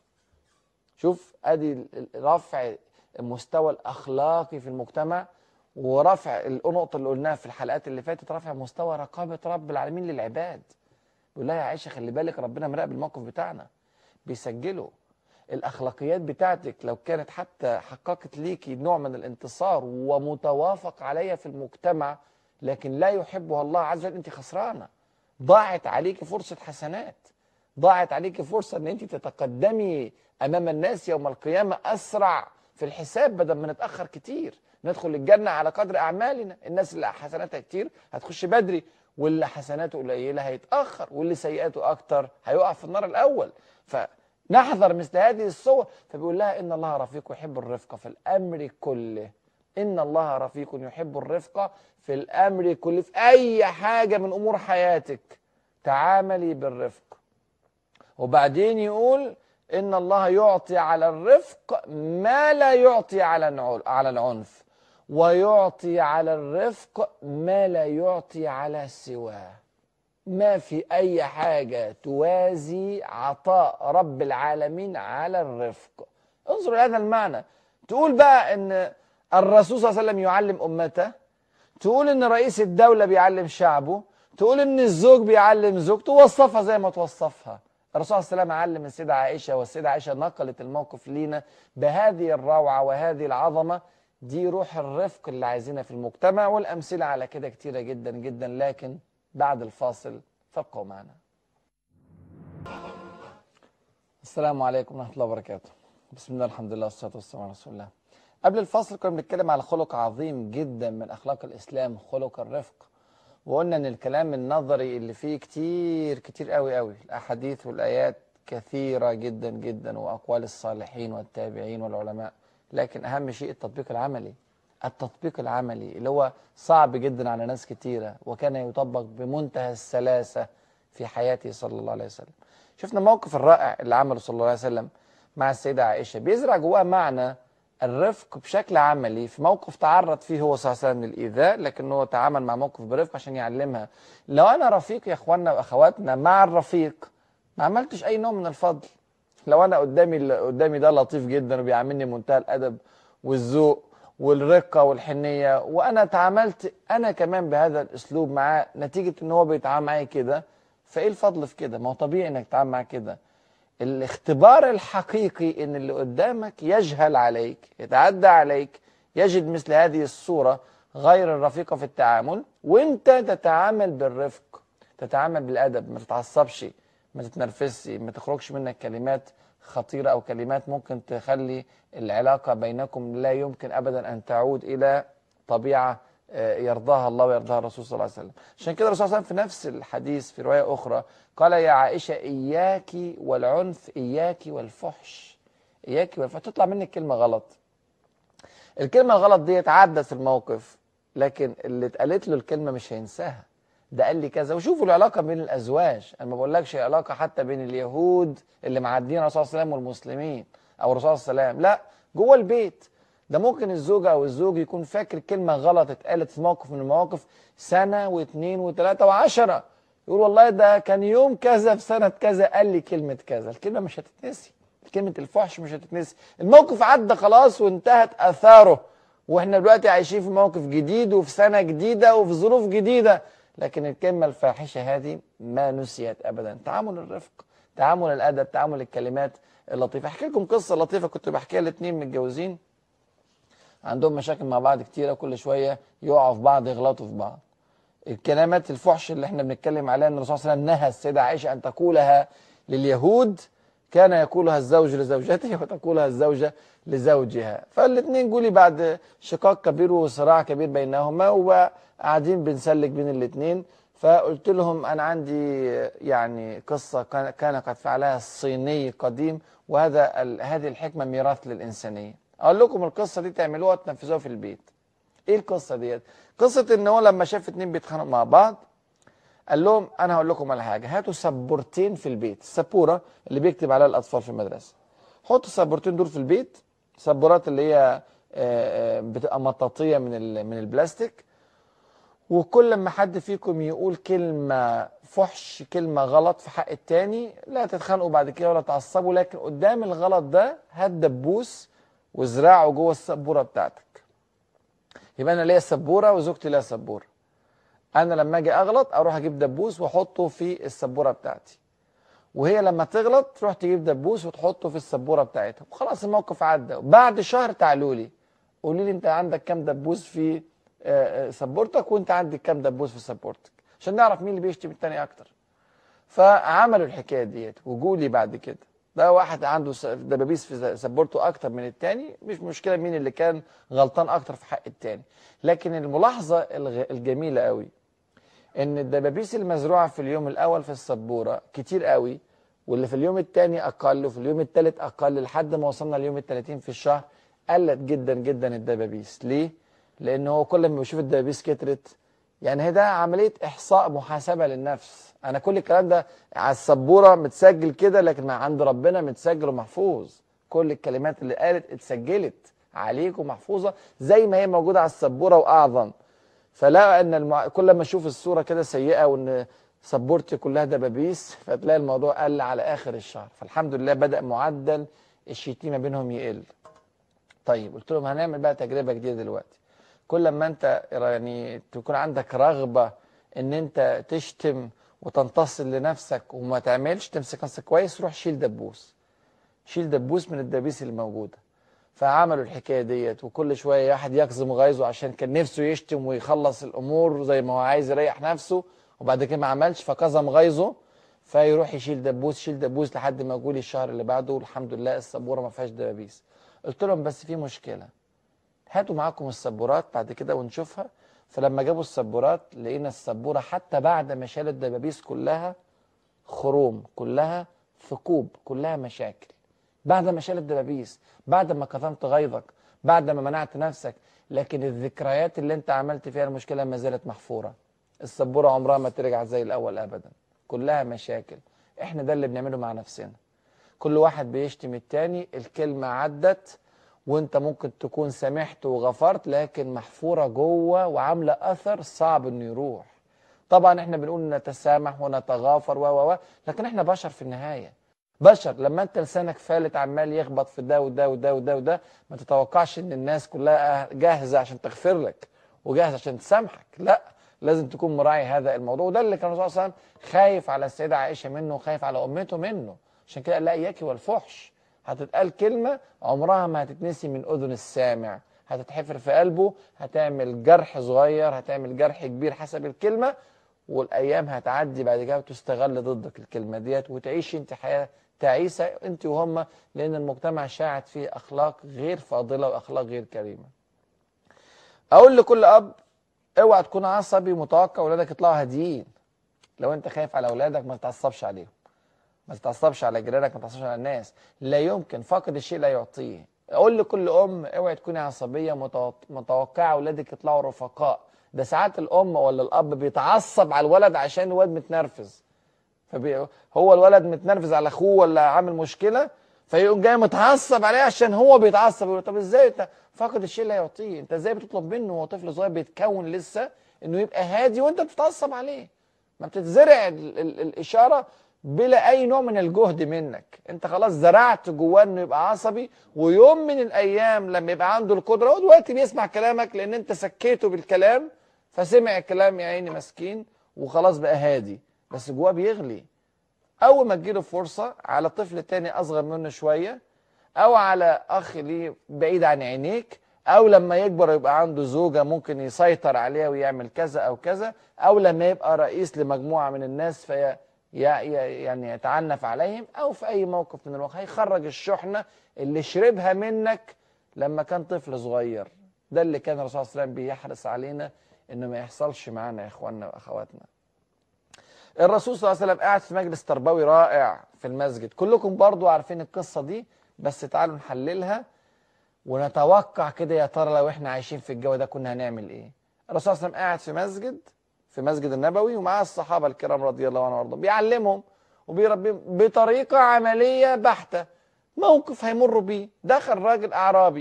شوف ادي رفع المستوى الاخلاقي في المجتمع، ورفع النقطة اللي قلناها في الحلقات اللي فاتت، رفع مستوى رقابة رب العالمين للعباد. بيقول لها يا عائشة خلي بالك ربنا مراقب الموقف بتاعنا، بيسجله. الأخلاقيات بتاعتك لو كانت حتى حققت ليكي نوع من الانتصار ومتوافق عليها في المجتمع، لكن لا يحبها الله عز وجل، أنت خسرانة. ضاعت عليكي فرصة حسنات، ضاعت عليكي فرصة أن أنت تتقدمي أمام الناس يوم القيامة أسرع في الحساب، بدل ما نتأخر كتير. ندخل الجنة على قدر أعمالنا. الناس اللي حسناتها كتير هتخش بدري، واللي حسناته قليلة هيتأخر، واللي سيئاته أكتر هيقع في النار الأول. فنحذر مثل هذه الصور. فبيقول لها إن الله رفيق يحب الرفق في الأمر كله. إن الله رفيق يحب الرفق في الأمر كله، في أي حاجة من أمور حياتك تعاملي بالرفق. وبعدين يقول إن الله يعطي على الرفق ما لا يعطي على العنف، ويعطي على الرفق ما لا يعطي على سواه. ما في أي حاجة توازي عطاء رب العالمين على الرفق. انظروا لهذا المعنى. تقول بقى إن الرسول صلى الله عليه وسلم يعلم أمته، تقول إن رئيس الدولة بيعلم شعبه، تقول إن الزوج بيعلم زوجته، وصفها زي ما توصفها. الرسول صلى الله عليه وسلم علم السيدة عائشة، والسيدة عائشة نقلت الموقف لينا بهذه الروعة وهذه العظمة. دي روح الرفق اللي عايزينها في المجتمع، والأمثلة على كده كتيرة جدا جدا. لكن بعد الفاصل فابقوا معنا. السلام عليكم ورحمة الله وبركاته. بسم الله الحمد لله والصلاة والسلام على رسول الله. قبل الفاصل كنا بنتكلم على خلق عظيم جدا من أخلاق الإسلام، خلق الرفق. وقلنا ان الكلام النظري اللي فيه كتير كتير قوي قوي، الاحاديث والايات كثيره جدا جدا، واقوال الصالحين والتابعين والعلماء، لكن اهم شيء التطبيق العملي. التطبيق العملي اللي هو صعب جدا على ناس كتيره، وكان يطبق بمنتهى السلاسه في حياته صلى الله عليه وسلم. شفنا الموقف الرائع اللي عمله صلى الله عليه وسلم مع السيده عائشه، بيزرع جواه معنى الرفق بشكل عملي في موقف تعرض فيه هو صلى الله عليه وسلم للإيذاء، لكنه تعامل مع موقف برفق عشان يعلمها. لو أنا رفيق يا إخواننا وأخواتنا مع الرفيق، ما عملتش أي نوع من الفضل. لو أنا قدامي ده لطيف جدا وبيعاملني منتهى الأدب والذوق والرقة والحنية، وأنا تعاملت أنا كمان بهذا الأسلوب معاه، نتيجة إن هو بيتعامل معايا كده، فإيه الفضل في كده؟ ما هو طبيعي إنك تتعامل معاه كده. الاختبار الحقيقي ان اللي قدامك يجهل عليك، يتعدى عليك، يجد مثل هذه الصورة غير الرفيقة في التعامل، وانت تتعامل بالرفق، تتعامل بالادب، ما تتعصبش، ما تتنرفزش، ما تخرجش منك كلمات خطيرة او كلمات ممكن تخلي العلاقة بينكم لا يمكن ابدا ان تعود الى طبيعة يرضاها الله ويرضاها الرسول صلى الله عليه وسلم. عشان كده الرسول صلى الله عليه وسلم في نفس الحديث في رواية أخرى قال يا عائشة إياك والعنف، إياك والفحش، إياك والفحش. تطلع منك كلمة غلط، الكلمة الغلط دي عدت الموقف، لكن اللي اتقالت له الكلمة مش هينساها. ده قال لي كذا. وشوفوا العلاقة بين الأزواج، أنا ما بقولكش علاقة حتى بين اليهود اللي معدين الرسول صلى الله عليه وسلم والمسلمين أو الرسول صلى الله عليه وسلم، لا، جوه البيت. ده ممكن الزوجة أو الزوج يكون فاكر كلمة غلط اتقالت في موقف من المواقف سنة واثنين وثلاثة وعشرة، يقول والله ده كان يوم كذا في سنة كذا قال لي كلمة كذا. الكلمة مش هتتنسي، كلمة الفحش مش هتتنسي. الموقف عدى خلاص وانتهت آثاره، واحنا دلوقتي عايشين في موقف جديد وفي سنة جديدة وفي ظروف جديدة، لكن الكلمة الفاحشة هذه ما نسيت أبدا. تعامل الرفق، تعامل الأدب، تعامل الكلمات اللطيفة. أحكي لكم قصة لطيفة كنت بحكيها لاتنين متجوزين عندهم مشاكل مع بعض كتيرة، كل شوية يقعوا في بعض، يغلطوا في بعض. الكلمات الفحش اللي احنا بنتكلم عليها ان الرسول صلى الله عليه وسلم نهى السيدة عائشة ان تقولها لليهود، كان يقولها الزوج لزوجته وتقولها الزوجة لزوجها. فالاثنين جولي بعد شقاق كبير وصراع كبير بينهما، وقاعدين بنسلك بين الاثنين. فقلت لهم أنا عندي يعني قصة كان قد فعلها الصيني قديم، هذه الحكمة ميراث للإنسانية. أقول لكم القصة دي تعملوها وتنفذوها في البيت. إيه القصة ديت؟ قصة إن هو لما شاف اتنين بيتخانقوا مع بعض قال لهم أنا هقول لكم على حاجة، هاتوا سبورتين في البيت، السبورة اللي بيكتب عليها الأطفال في المدرسة، حطوا السبورتين دول في البيت، سبورات اللي هي بتبقى مطاطية من البلاستيك، وكل ما حد فيكم يقول كلمة فحش، كلمة غلط في حق التاني، لا تتخانقوا بعد كده ولا تعصبوا، لكن قدام الغلط ده هات دبوس وازرعه جوه السبورة بتاعتك. يبقى أنا ليا سبورة وزوجتي ليها سبورة. أنا لما أجي أغلط أروح أجيب دبوس وأحطه في السبورة بتاعتي، وهي لما تغلط تروح تجيب دبوس وتحطه في السبورة بتاعتها، وخلاص الموقف عدى. بعد شهر تعالوا لي قولي لي أنت عندك كام دبوس في سبورتك، وأنت عندك كام دبوس في سبورتك، عشان نعرف مين اللي بيشتم التاني أكتر. فعملوا الحكاية ديت وجولي بعد كده، ده واحد عنده دبابيس في سبورته أكتر من التاني، مش مشكلة مين اللي كان غلطان أكتر في حق التاني. لكن الملاحظة الجميلة قوي ان الدبابيس المزروعه في اليوم الاول في السبوره كتير قوي، واللي في اليوم الثاني اقل، وفي اليوم الثالث اقل، لحد ما وصلنا اليوم ال30 في الشهر قلت جدا جدا الدبابيس. ليه؟ لان هو كل ما بيشوف الدبابيس كترت، يعني هي ده عمليه احصاء محاسبه للنفس. انا كل الكلام ده على السبوره متسجل كده، لكن ما عند ربنا متسجل ومحفوظ. كل الكلمات اللي قالت اتسجلت عليك ومحفوظه زي ما هي موجوده على السبوره واعظم. فلا ان كل ما اشوف الصوره كده سيئه وان سبورتي كلها دبابيس، فتلاقي الموضوع قل على اخر الشهر. فالحمد لله بدا معدل الشتيمه بينهم يقل. طيب قلت لهم هنعمل بقى تجربه جديده دلوقتي. كل ما انت يعني تكون عندك رغبه ان انت تشتم وتنتصر لنفسك وما تعملش، تمسك نفسك كويس، روح شيل دبوس، شيل دبوس من الدبابيس اللي موجوده. فعملوا الحكايه ديت، وكل شويه واحد يكظم غيظه عشان كان نفسه يشتم ويخلص الامور زي ما هو عايز يريح نفسه، وبعد كده ما عملش فكظم غيظه، فيروح يشيل دبوس، يشيل دبوس لحد ما يقول الشهر اللي بعده والحمد لله السبوره ما فيهاش دبابيس. قلت لهم بس في مشكله، هاتوا معاكم السبورات بعد كده ونشوفها. فلما جابوا السبورات لقينا السبوره حتى بعد ما شالوا الدبابيس كلها خروم، كلها ثقوب، كلها مشاكل. بعد ما شالت الدبابيس، بعد ما كظمت غيظك، بعد ما منعت نفسك، لكن الذكريات اللي انت عملت فيها المشكله ما زالت محفوره. السبوره عمرها ما ترجع زي الاول ابدا، كلها مشاكل. احنا ده اللي بنعمله مع نفسنا. كل واحد بيشتم التاني، الكلمه عدت وانت ممكن تكون سامحت وغفرت، لكن محفوره جوه وعامله اثر صعب انه يروح. طبعا احنا بنقول نتسامح ونتغافر لكن احنا بشر في النهايه، بشر. لما انت لسانك فالت عمال يخبط في ده وده وده وده وده، ما تتوقعش ان الناس كلها جاهزه عشان تغفر لك وجاهزه عشان تسامحك، لا، لازم تكون مراعي هذا الموضوع. وده اللي كان الرسول صلى الله عليه وسلم خايف على السيده عائشه منه وخايف على امته منه، عشان كده قال لا اياكي والفحش. هتتقال كلمه عمرها ما هتتنسي من اذن السامع، هتتحفر في قلبه، هتعمل جرح صغير، هتعمل جرح كبير حسب الكلمه، والايام هتعدي بعد كده وتستغل ضدك الكلمه ديت، وتعيش انت حياه تعيسه انت وهم، لان المجتمع شاعت فيه اخلاق غير فاضله واخلاق غير كريمه. اقول لكل اب اوعى تكون عصبي ومتوقع اولادك يطلعوا هاديين. لو انت خايف على اولادك ما تتعصبش عليهم، ما تتعصبش على جيرانك، ما تتعصبش على الناس، لا يمكن، فاقد الشيء لا يعطيه. اقول لكل ام اوعي تكوني عصبيه متوقعه اولادك يطلعوا رفقاء. ده ساعات الام ولا الاب بيتعصب على الولد عشان الولد متنرفز، هو الولد متنرفز على اخوه ولا عامل مشكله، فيقوم جاي متعصب عليه عشان هو بيتعصب. يقول طب ازاي انت فاقد الشيء لا يعطيه؟ انت ازاي بتطلب منه وهو طفل صغير بيتكون لسه انه يبقى هادي وانت بتتعصب عليه؟ ما بتتزرع الاشاره بلا اي نوع من الجهد منك، انت خلاص زرعت جواه انه يبقى عصبي، ويوم من الايام لما يبقى عنده القدره، هو دلوقتي بيسمع كلامك لان انت سكيته بالكلام، فسمع الكلام يا عيني مسكين وخلاص بقى هادي، بس جواه بيغلي. اول ما تجيله فرصه على طفل تاني اصغر منه شويه، او على اخ ليه بعيد عن عينيك، او لما يكبر يبقى عنده زوجه ممكن يسيطر عليها ويعمل كذا او كذا، او لما يبقى رئيس لمجموعه من الناس يعني يتعنف عليهم، أو في أي موقف من الوقت هيخرج الشحنة اللي شربها منك لما كان طفل صغير. ده اللي كان الرسول صلى الله عليه وسلم بيحرص علينا إنه ما يحصلش معانا يا إخواننا وأخواتنا. الرسول صلى الله عليه وسلم قاعد في مجلس تربوي رائع في المسجد، كلكم برضو عارفين القصة دي، بس تعالوا نحللها ونتوقع كده يا ترى لو احنا عايشين في الجو ده كنا هنعمل ايه. الرسول صلى الله عليه وسلم قاعد في مسجد النبوي، ومعاه الصحابة الكرام رضي الله عنهم وارضاهم، بيعلمهم وبيربيهم بطريقة عملية بحتة. موقف هيمروا بيه، دخل راجل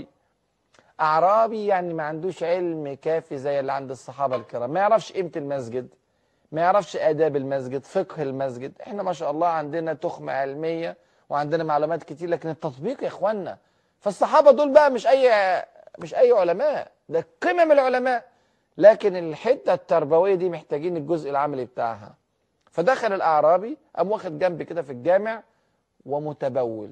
أعرابي يعني ما عندوش علم كافي زي اللي عند الصحابة الكرام، ما يعرفش قيمة المسجد، ما يعرفش آداب المسجد، فقه المسجد. احنا ما شاء الله عندنا تخمة علمية وعندنا معلومات كتير، لكن التطبيق يا اخوانا. فالصحابة دول بقى مش أي علماء، ده قمم العلماء، لكن الحتة التربوية دي محتاجين الجزء العملي بتاعها. فدخل الأعرابي، قام واخد جنب كده في الجامع ومتبول.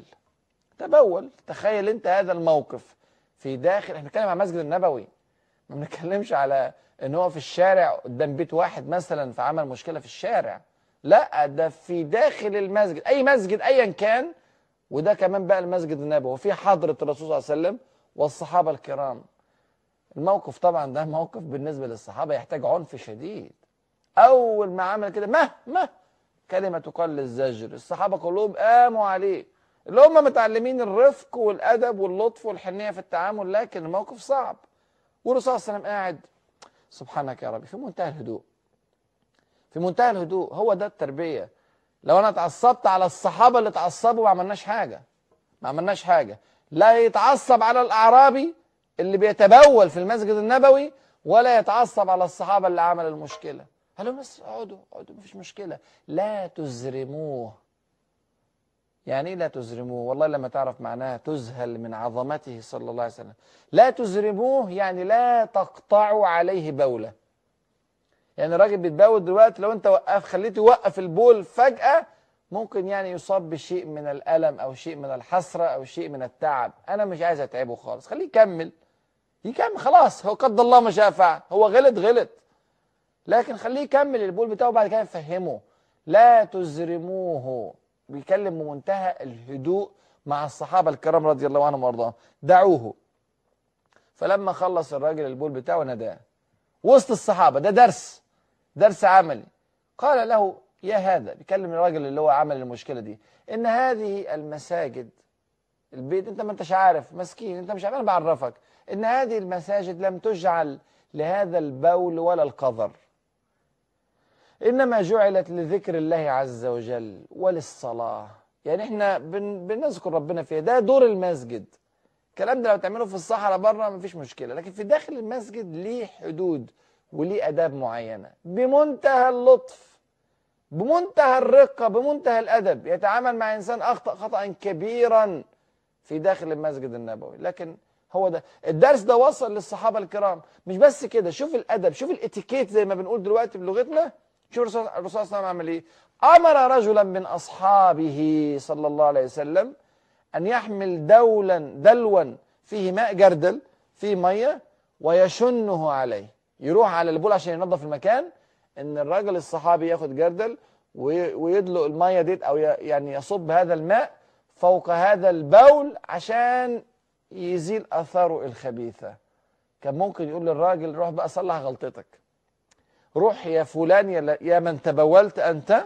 تخيل انت هذا الموقف في داخل، احنا بنتكلم عن المسجد النبوي، ما بنتكلمش على ان هو في الشارع قدام بيت واحد مثلا فعمل مشكلة في الشارع، لا ده في داخل المسجد، اي مسجد ايا كان، وده كمان بقى المسجد النبوي وفي حضرة الرسول صلى الله عليه وسلم والصحابة الكرام. الموقف طبعا ده موقف بالنسبة للصحابة يحتاج عنف شديد. اول ما عمل كده مه كلمة تقال للزجر، الصحابة كلهم قاموا عليه، اللي هم متعلمين الرفق والادب واللطف والحنية في التعامل، لكن الموقف صعب. والرسول صلى الله عليه وسلم قاعد سبحانك يا ربي في منتهى الهدوء، في منتهى الهدوء. هو ده التربية. لو انا اتعصبت على الصحابة اللي اتعصبوا ما عملناش حاجة. لا يتعصب على الأعرابي اللي بيتبول في المسجد النبوي، ولا يتعصب على الصحابة اللي عمل المشكلة. قال لهم بس اقعدوا مفيش مشكلة، لا تزرموه. يعني ايه لا تزرموه؟ والله لما تعرف معناها تذهل من عظمته صلى الله عليه وسلم. لا تزرموه يعني لا تقطعوا عليه بولة. يعني الراجل بيتبول دلوقتي، لو انت خليته يوقف البول فجأة ممكن يعني يصاب بشيء من الألم أو شيء من الحسرة أو شيء من التعب. أنا مش عايز أتعبه خالص، خليه يكمل خلاص، هو قدر الله ما شاء فعل، هو غلط، لكن خليه يكمل البول بتاعه، بعد كده نفهمه. لا تزرموه. بيكلم بمنتهى الهدوء مع الصحابة الكرام رضي الله عنهم وارضاهم. دعوه. فلما خلص الراجل البول بتاعه ناداه وسط الصحابة، ده درس عملي. قال له يا هذا، بيكلم الراجل اللي هو عمل المشكلة دي، إن هذه المساجد، البيت أنت ما أنتش عارف، مسكين أنت مش عارف، أنا بعرفك إن هذه المساجد لم تجعل لهذا البول ولا القذر، إنما جعلت لذكر الله عز وجل وللصلاة. يعني إحنا بنذكر ربنا فيها، ده دور المسجد. الكلام ده لو تعمله في الصحراء بره مفيش مشكلة، لكن في داخل المسجد ليه حدود وليه آداب معينة، بمنتهى اللطف، بمنتهى الرقة، بمنتهى الأدب، يتعامل مع إنسان أخطأ خطأ كبيرا في داخل المسجد النبوي. لكن هو ده الدرس، ده وصل للصحابة الكرام. مش بس كده، شوف الأدب، شوف الاتيكيت زي ما بنقول دلوقتي بلغتنا. شوف الرسول صلى الله عليه وسلم عمل إيه. أمر رجلا من أصحابه صلى الله عليه وسلم أن يحمل دلوا فيه ماء، جردل فيه مية، ويشنه عليه، يروح على البول عشان ينظف المكان. ان الراجل الصحابي ياخد جردل ويدلق المية ديت، او يعني يصب هذا الماء فوق هذا البول عشان يزيل اثاره الخبيثة. كان ممكن يقول للراجل روح بقى صلح غلطتك، روح يا فلان يا من تبولت انت،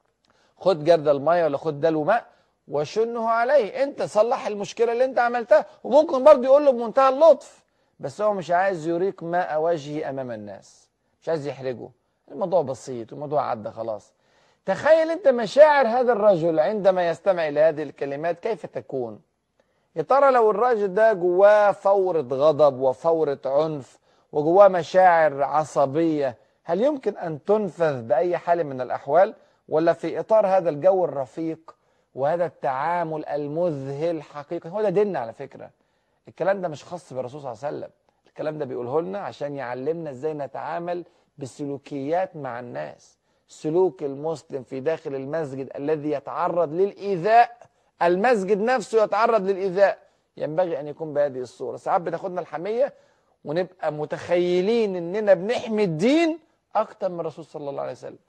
خد جردل مية ولا خد دلو ماء وشنه عليه، انت صلح المشكلة اللي انت عملتها. وممكن برضه يقول له بمنتهى اللطف، بس هو مش عايز يريق ماء وجهه امام الناس، مش عايز يحرجه. الموضوع بسيط والموضوع عدى خلاص. تخيل انت مشاعر هذا الرجل عندما يستمع الى هذه الكلمات كيف تكون. يا ترى لو الراجل ده جواه فورة غضب وفورة عنف وجواه مشاعر عصبية، هل يمكن ان تنفذ باي حال من الاحوال؟ ولا في اطار هذا الجو الرفيق وهذا التعامل المذهل؟ حقيقة هو ده ديننا على فكرة. الكلام ده مش خاص بالرسول صلى الله عليه وسلم، الكلام ده بيقوله لنا عشان يعلمنا ازاي نتعامل بالسلوكيات مع الناس. سلوك المسلم في داخل المسجد الذي يتعرض للإيذاء، المسجد نفسه يتعرض للإيذاء، ينبغي أن يكون بهذه الصورة. ساعات بتاخدنا الحمية ونبقى متخيلين أننا بنحمي الدين أكتر من الرسول صلى الله عليه وسلم.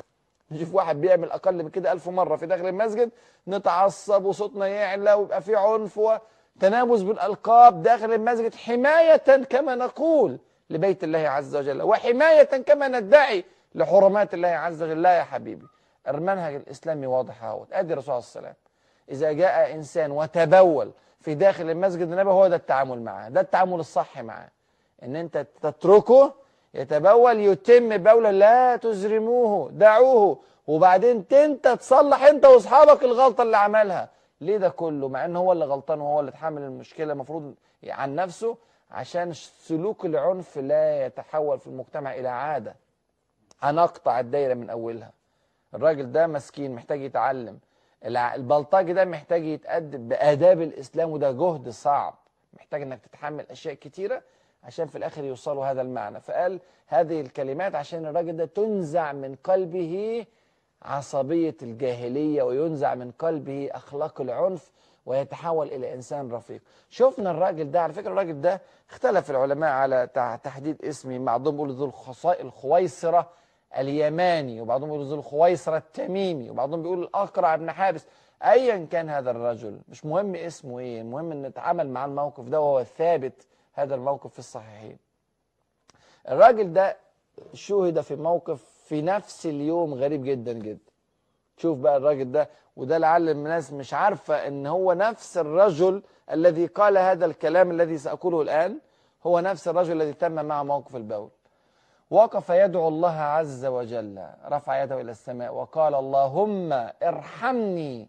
نشوف واحد بيعمل اقل من كده 1000 مره في داخل المسجد نتعصب وصوتنا يعلى ويبقى في عنف وتنابز بالالقاب داخل المسجد، حمايه كما نقول لبيت الله عز وجل، وحمايه كما ندعي لحرمات الله عز وجل. لا يا حبيبي، المنهج الاسلامي واضح اهوت. ادي الرسول صلى الله عليه وسلم اذا جاء انسان وتبول في داخل المسجد النبوي، هو ده التعامل معاه، ده التعامل الصح معاه، ان انت تتركه يتبول يتم بوله، لا تزرموه، دعوه، وبعدين انت تصلح انت واصحابك الغلطه اللي عملها. ليه ده كله مع ان هو اللي غلطان وهو اللي اتحمل المشكله المفروض عن نفسه؟ عشان سلوك العنف لا يتحول في المجتمع الى عاده، هنقطع الدايره من اولها. الراجل ده مسكين محتاج يتعلم، البلطجي ده محتاج يتأدب بآداب الإسلام، وده جهد صعب، محتاج انك تتحمل أشياء كتيرة عشان في الآخر يوصلوا هذا المعنى. فقال هذه الكلمات عشان الراجل ده تنزع من قلبه عصبية الجاهلية، وينزع من قلبه أخلاق العنف، ويتحول إلى إنسان رفيق. شفنا الراجل ده، على فكرة الراجل ده اختلف العلماء على تحديد اسمه، بعضهم بيقولوا ذو الخويصرة اليماني، وبعضهم بيقولوا ذو الخويصرة التميمي، وبعضهم بيقولوا الأقرع بن حابس. أيا كان هذا الرجل مش مهم اسمه إيه، المهم إن نتعامل مع الموقف ده، وهو ثابت هذا الموقف في الصحيحين. الراجل ده شوهد في موقف في نفس اليوم غريب جدا جدا. شوف بقى الراجل ده، وده لعل الناس مش عارفة ان هو نفس الرجل الذي قال هذا الكلام الذي سأقوله الآن، هو نفس الرجل الذي تم معه موقف البول. وقف يدعو الله عز وجل، رفع يده إلى السماء وقال اللهم ارحمني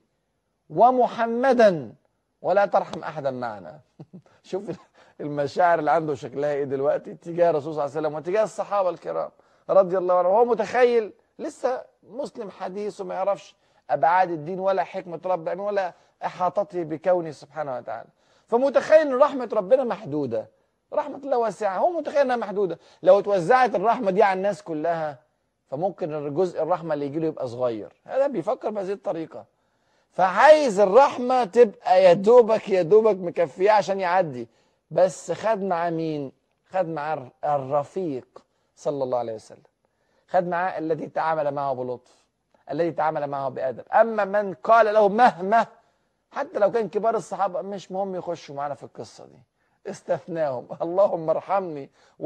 ومحمدا ولا ترحم أحدا معنا. شوف المشاعر اللي عنده شكلها ايه دلوقتي تجاه الرسول صلى الله عليه وسلم وتجاه الصحابة الكرام رضي الله عنهم. هو متخيل لسه مسلم حديث وما يعرفش أبعاد الدين ولا حكمة رب العالمين ولا إحاطته بكونه سبحانه وتعالى، فمتخيل ان رحمة ربنا محدودة، رحمة الله واسعة، هو متخيل انها محدودة. لو اتوزعت الرحمة دي على الناس كلها فممكن جزء الرحمة اللي يجي له يبقى صغير. هذا بيفكر بهذه الطريقة، فعايز الرحمة تبقى يا دوبك يا دوبك مكفية عشان يعدي. بس خد معاه مين؟ خد معاه الرفيق صلى الله عليه وسلم، خد معاه الذي تعامل معه بلطف، الذي تعامل معه بأدب. أما من قال له مهما، حتى لو كان كبار الصحابة مش مهم يخشوا معنا في القصة دي، استثناهم، اللهم ارحمني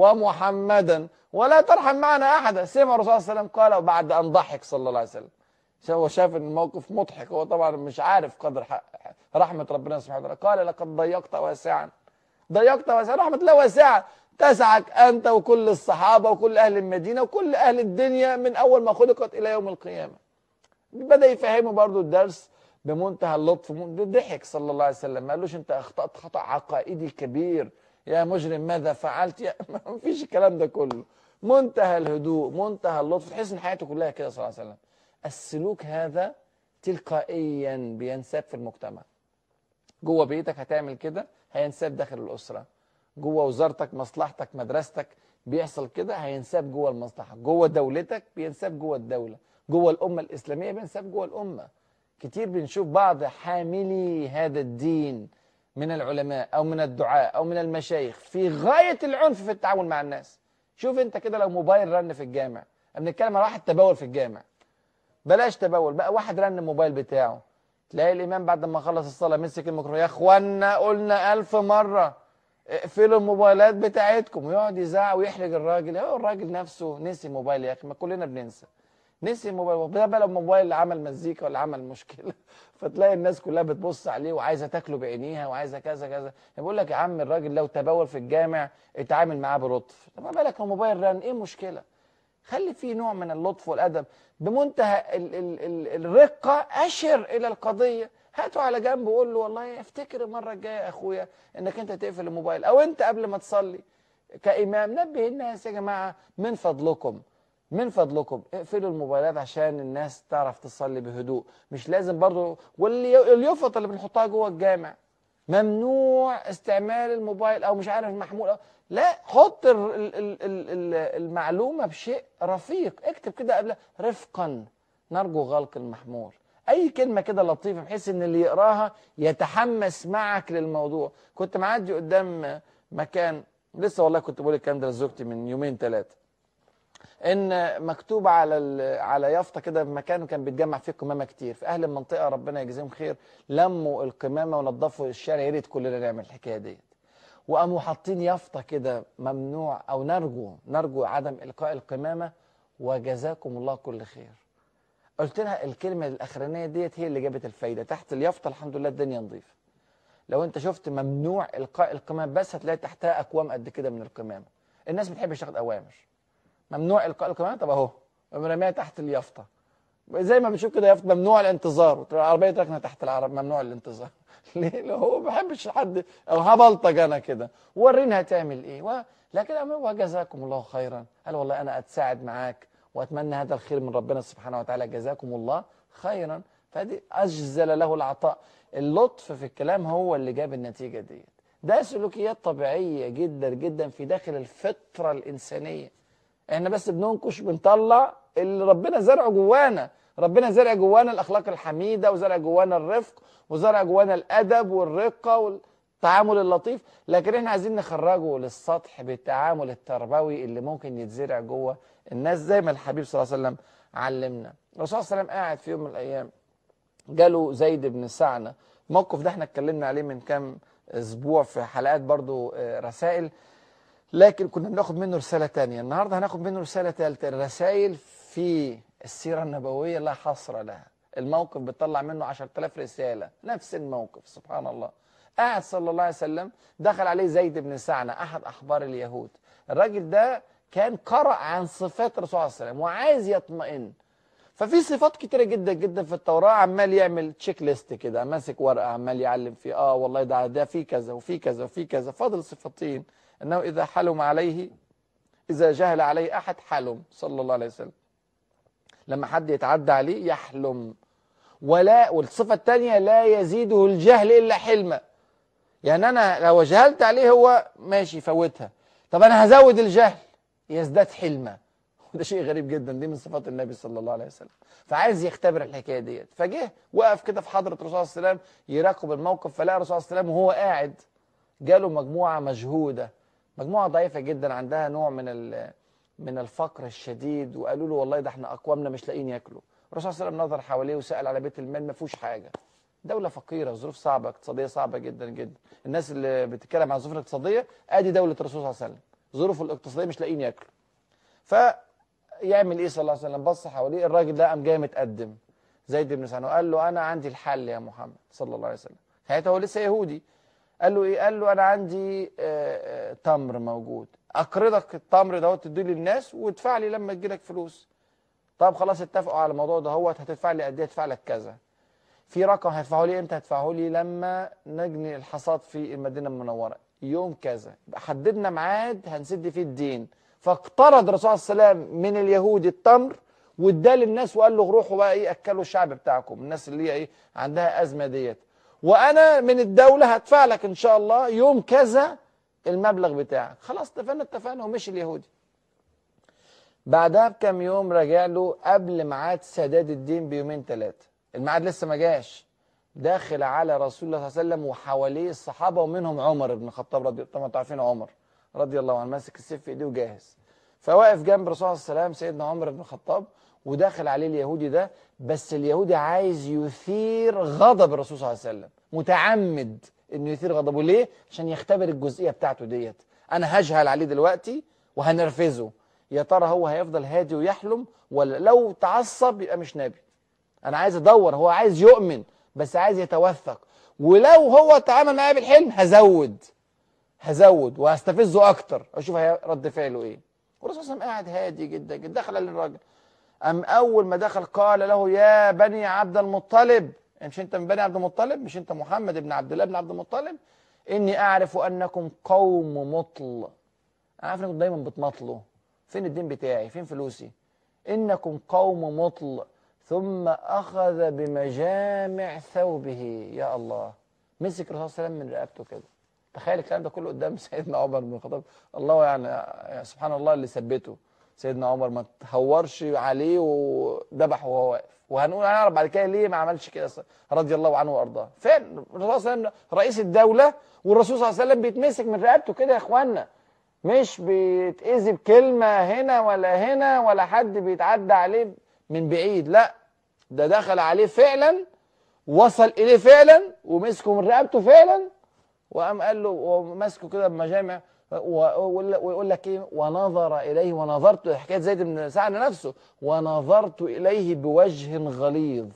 ومحمدا ولا ترحم معنا أحدا. سمع الرسول صلى الله عليه وسلم قال بعد أن ضحك صلى الله عليه وسلم، هو شاف ان الموقف مضحك، هو طبعا مش عارف قدر رحمة ربنا سبحانه وتعالى. قال لقد ضيقت واسعا، ضيقت واسعا، رحمة الله واسعة تسعك أنت وكل الصحابة وكل أهل المدينة وكل أهل الدنيا من أول ما خلقت إلى يوم القيامة. بدأ يفهمه برضو الدرس بمنتهى اللطف، ضحك صلى الله عليه وسلم، ما قالوش أنت أخطأت خطأ عقائدي كبير يا مجرم ماذا فعلت، ما فيش الكلام ده كله، منتهى الهدوء منتهى اللطف، تحس ان حياته كلها كده صلى الله عليه وسلم. السلوك هذا تلقائيا بينساب في المجتمع. جوه بيتك هتعمل كده هينساب داخل الأسرة، جوه وزارتك مصلحتك مدرستك بيحصل كده هينساب جوه المصلحة، جوه دولتك بينساب جوه الدولة، جوه الأمة الإسلامية بينساب جوه الأمة. كتير بنشوف بعض حاملي هذا الدين من العلماء أو من الدعاء أو من المشايخ في غاية العنف في التعامل مع الناس. شوف انت كده لو موبايل رن في الجامع، بنتكلم على واحد تبول في الجامع، بلاش تبول بقى، واحد رن الموبايل بتاعه، تلاقي الإمام بعد ما خلص الصلاة مسك الميكروفون، يا اخوانا قلنا 1000 مرة اقفلوا الموبايلات بتاعتكم، ويقعد يزعق ويحرج الراجل. هو الراجل نفسه نسي موبايل يا اخي، ما كلنا بننسى، نسي الموبايل، ده بقى لو الموبايل عمل مزيكا ولا عمل مشكلة فتلاقي الناس كلها بتبص عليه وعايزة تاكله بعينيها وعايزة كذا كذا. بقول لك يا عم الراجل لو تبول في الجامع اتعامل معاه بلطف، طب ما بالك الموبايل رن، ايه المشكلة؟ خلي فيه نوع من اللطف والأدب بمنتهى الرقة، أشر إلى القضية، هاته على جنب وقول له والله افتكر المرة الجاية يا أخويا إنك أنت تقفل الموبايل، أو أنت قبل ما تصلي كإمام نبه الناس يا جماعة من فضلكم من فضلكم اقفلوا الموبايلات عشان الناس تعرف تصلي بهدوء. مش لازم برضو، واليفط اللي بنحطها جوه الجامع ممنوع استعمال الموبايل او مش عارف المحمول أو لا، حط المعلومة بشيء رفيق، اكتب كده قبل رفقا نرجو غلق المحمول، اي كلمة كده لطيفة بحيث ان اللي يقراها يتحمس معك للموضوع. كنت معدي قدام مكان، لسه والله كنت بقول الكلام ده لزوجتي من يومين ثلاثة، ان مكتوب على يافطه كده في مكان كان بيتجمع فيه قمامه كتير، في اهل المنطقه ربنا يجزيهم خير لموا القمامه ونظفوا الشارع. يا ريت كلنا نعمل الحكايه ديت. وقاموا حاطين يافطه كده ممنوع او نرجو عدم القاء القمامه وجزاكم الله كل خير. قلت لها الكلمه الاخرانيه ديت هي اللي جابت الفايده. تحت اليافطه الحمد لله الدنيا نظيفه. لو انت شفت ممنوع القاء القمامه بس هتلاقي تحتها اكوام قد كده من القمامه. الناس ما بتحبش تاخد اوامر. ممنوع القاء القمامه، طب اهو رميها تحت اليافطه. زي ما بنشوف كده يافطه ممنوع الانتظار، العربيه تركنا تحت ممنوع الانتظار. ليه؟ لو هو ما بحبش حد او هبلطج انا كده ورينا هتعمل ايه لكن وجزاكم الله خيرا. قال والله انا اتساعد معاك واتمنى هذا الخير من ربنا سبحانه وتعالى، جزاكم الله خيرا. فدي اجزل له العطاء. اللطف في الكلام هو اللي جاب النتيجه ديت. ده سلوكيات طبيعيه جدا جدا في داخل الفطره الانسانيه. احنا بس بننكش بنطلع اللي ربنا زرعه جوانا. ربنا زرع جوانا الاخلاق الحميده، وزرع جوانا الرفق، وزرع جوانا الادب والرقه والتعامل اللطيف، لكن احنا عايزين نخرجه للسطح بالتعامل التربوي اللي ممكن يتزرع جوه الناس زي ما الحبيب صلى الله عليه وسلم علمنا. الرسول صلى الله عليه وسلم قاعد في يوم من الايام جاله زيد بن سعنة. الموقف ده احنا اتكلمنا عليه من كام اسبوع في حلقات برضو رسائل، لكن كنا بناخد منه رسالة تانية. النهاردة هناخد منه رسالة ثالثة. الرسائل في السيرة النبوية لا حصر لها. الموقف بتطلع منه 10,000 رسالة. نفس الموقف سبحان الله. قاعد صلى الله عليه وسلم، دخل عليه زيد بن سعنة أحد أحبار اليهود. الراجل ده كان قرأ عن صفات الرسول صلى الله عليه وسلم وعايز يطمئن. ففي صفات كتيرة جدا جدا في التوراة، عمال يعمل تشيك ليست كده، ماسك ورقة عمال يعلم فيه والله ده في كذا وفي كذا وفي كذا. فاضل صفتين، انه اذا حلم عليه، اذا جهل عليه احد حلم صلى الله عليه وسلم. لما حد يتعدى عليه يحلم. والصفة الثانية لا يزيده الجهل الا حلما. يعني انا لو جهلت عليه هو ماشي فوتها، طب انا هزود الجهل يزداد حلما. وده شيء غريب جدا، دي من صفات النبي صلى الله عليه وسلم. فعايز يختبر الحكايه ديت، فجه وقف كده في حضره الرسول صلى الله عليه وسلم يراقب الموقف. فلقى الرسول صلى الله عليه وسلم وهو قاعد جاله مجموعه مجهوده، مجموعه ضعيفه جدا عندها نوع من الفقر الشديد، وقالوا له والله ده احنا اقوامنا مش لاقيين ياكلوا. الرسول صلى الله عليه وسلم نظر حواليه وسال على بيت المال، ما فيهوش حاجه. دوله فقيره، ظروف صعبه، اقتصاديه صعبه جدا جدا. الناس اللي بتتكلم عن الظروف الاقتصاديه ادي دوله الرسول صلى الله عليه وسلم، ظروفه الاقتصاديه مش لاقيين ياكلوا. فيعمل ايه صلى الله عليه وسلم؟ بص حواليه، الراجل ده قام جاي متقدم زيد بن سعنة وقال له انا عندي الحل يا محمد صلى الله عليه وسلم. ساعتها هو لسه يهودي. قال له ايه؟ قال له انا عندي تمر موجود، اقرضك التمر ده تديه للناس وادفع لي لما تجيلك فلوس. طب خلاص اتفقوا على الموضوع ده، هتدفع لي قد ايه؟ هدفع لك كذا. في رقم هتدفعه لي امتى؟ هتدفعه لي لما نجني الحصاد في المدينه المنوره يوم كذا. يبقى حددنا ميعاد هنسد فيه الدين. فاقترض الرسول صلى الله عليه وسلم من اليهود التمر واداه للناس وقال له روحوا بقى ايه اكلوا الشعب بتاعكم، الناس اللي هي ايه عندها ازمه ديت، وانا من الدوله هدفع لك ان شاء الله يوم كذا المبلغ بتاعك. خلاص اتفقنا ومشي اليهودي. بعدها بكم يوم رجع له قبل ميعاد سداد الدين بيومين ثلاثه. الميعاد لسه ما جاش. داخل على رسول الله صلى الله عليه وسلم وحواليه الصحابه ومنهم عمر بن الخطاب رضي الله عنه. طبعا عارفين عمر رضي الله عنه ماسك السيف في ايديه وجاهز. فواقف جنب الرسول صلى الله عليه وسلم سيدنا عمر بن الخطاب، وداخل عليه اليهودي ده. بس اليهودي عايز يثير غضب الرسول صلى الله عليه وسلم، متعمد انه يثير غضبه. ليه؟ عشان يختبر الجزئيه بتاعته ديت. انا هجهل عليه دلوقتي وهنرفزه، يا ترى هو هيفضل هادي ويحلم ولا لو تعصب يبقى مش نبي. انا عايز ادور، هو عايز يؤمن بس عايز يتوثق، ولو هو تعامل معايا بالحلم هزود وهستفزه اكتر اشوف رد فعله ايه. والرسول صلى الله عليه وسلم قاعد هادي جدا جدا. دخل على الراجل، اول ما دخل قال له يا بني عبد المطلب، مش انت من بني عبد المطلب؟ مش انت محمد بن عبد الله بن عبد المطلب؟ اني اعرف انكم قوم مطل. انا عارف انكم دايما بتمطلوا. فين الدين بتاعي؟ فين فلوسي؟ انكم قوم مطل. ثم اخذ بمجامع ثوبه. يا الله، مسك الرسول صلى الله عليه وسلم من رقبته كده. تخيل الكلام ده كله قدام سيدنا عمر بن الخطاب. الله يعني سبحان الله اللي ثبته سيدنا عمر، ما تهورش عليه وذبح وهو واقف. هنعرف بعد كده ليه ما عملش كده رضي الله عنه وارضاه. فين الرسول صلى الله عليه وسلم رئيس الدوله والرسول صلى الله عليه وسلم بيتمسك من رقبته كده يا اخوانا؟ مش بيتأذي بكلمة هنا ولا هنا، ولا حد بيتعدى عليه من بعيد، لا ده دخل عليه فعلا، وصل إليه فعلا، ومسكه من رقبته فعلا، وقام قال له ومسكه كده بمجامع، ويقول لك ايه، ونظر اليه، ونظرت، حكايه زيد بن سعد نفسه، ونظرت اليه بوجه غليظ.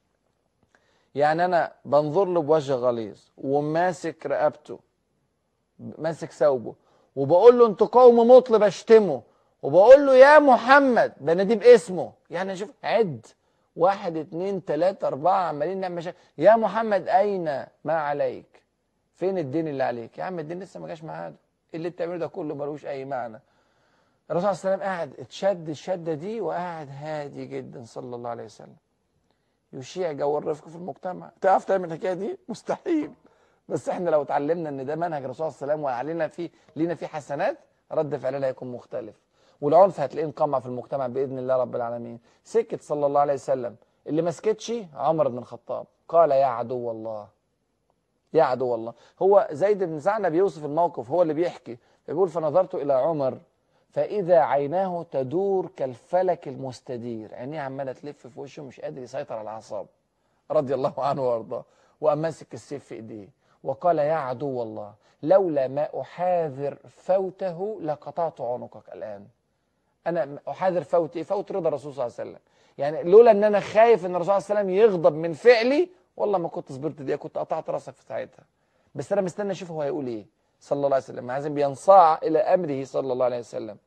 يعني انا بنظر له بوجه غليظ، وماسك رقبته، ماسك ثوبه، وبقول له انت قوم مطل، بشتمه، وبقول له يا محمد، بناديه باسمه. يعني شوف، عد 1 2 3 4، عمالين نعمل مشاكل. يا محمد اين ما عليك؟ فين الدين اللي عليك؟ يا عم الدين لسه ما جاش ميعاده، اللي بتعمله ده كله ملوش اي معنى. الرسول صلى الله عليه وسلم قاعد اتشد الشده دي، وقاعد هادي جدا صلى الله عليه وسلم، يشيع جو الرفق في المجتمع. تعرف تعمل الحكايه دي؟ مستحيل. بس احنا لو اتعلمنا ان ده منهج الرسول صلى الله عليه وسلم وعلينا فيه، لينا فيه حسنات، رد فعلنا هيكون مختلف، والعنف هتلاقيه انقمع في المجتمع باذن الله رب العالمين. سكت صلى الله عليه وسلم، اللي ما سكتش عمر بن الخطاب، قال يا عدو الله، يا عدو الله. هو زيد بن سعد بيوصف الموقف، هو اللي بيحكي، فبيقول فنظرت الى عمر فاذا عيناه تدور كالفلك المستدير، عينيه عماله تلف في وشه، مش قادر يسيطر على الاعصاب، رضي الله عنه وارضاه، وقام ماسك السيف في ايديه، وقال يا عدو الله لولا ما احاذر فوته لقطعت عنقك الان. انا احاذر فوت ايه؟ فوت رضا الرسول صلى الله عليه وسلم. يعني لولا ان انا خايف ان الرسول صلى الله عليه وسلم يغضب من فعلي، والله ما كنت صبرت دقيقه، كنت قطعت راسك في ساعتها. بس انا مستني اشوف هو هيقول ايه صلى الله عليه وسلم، عايزين بينصاع الى امره صلى الله عليه وسلم.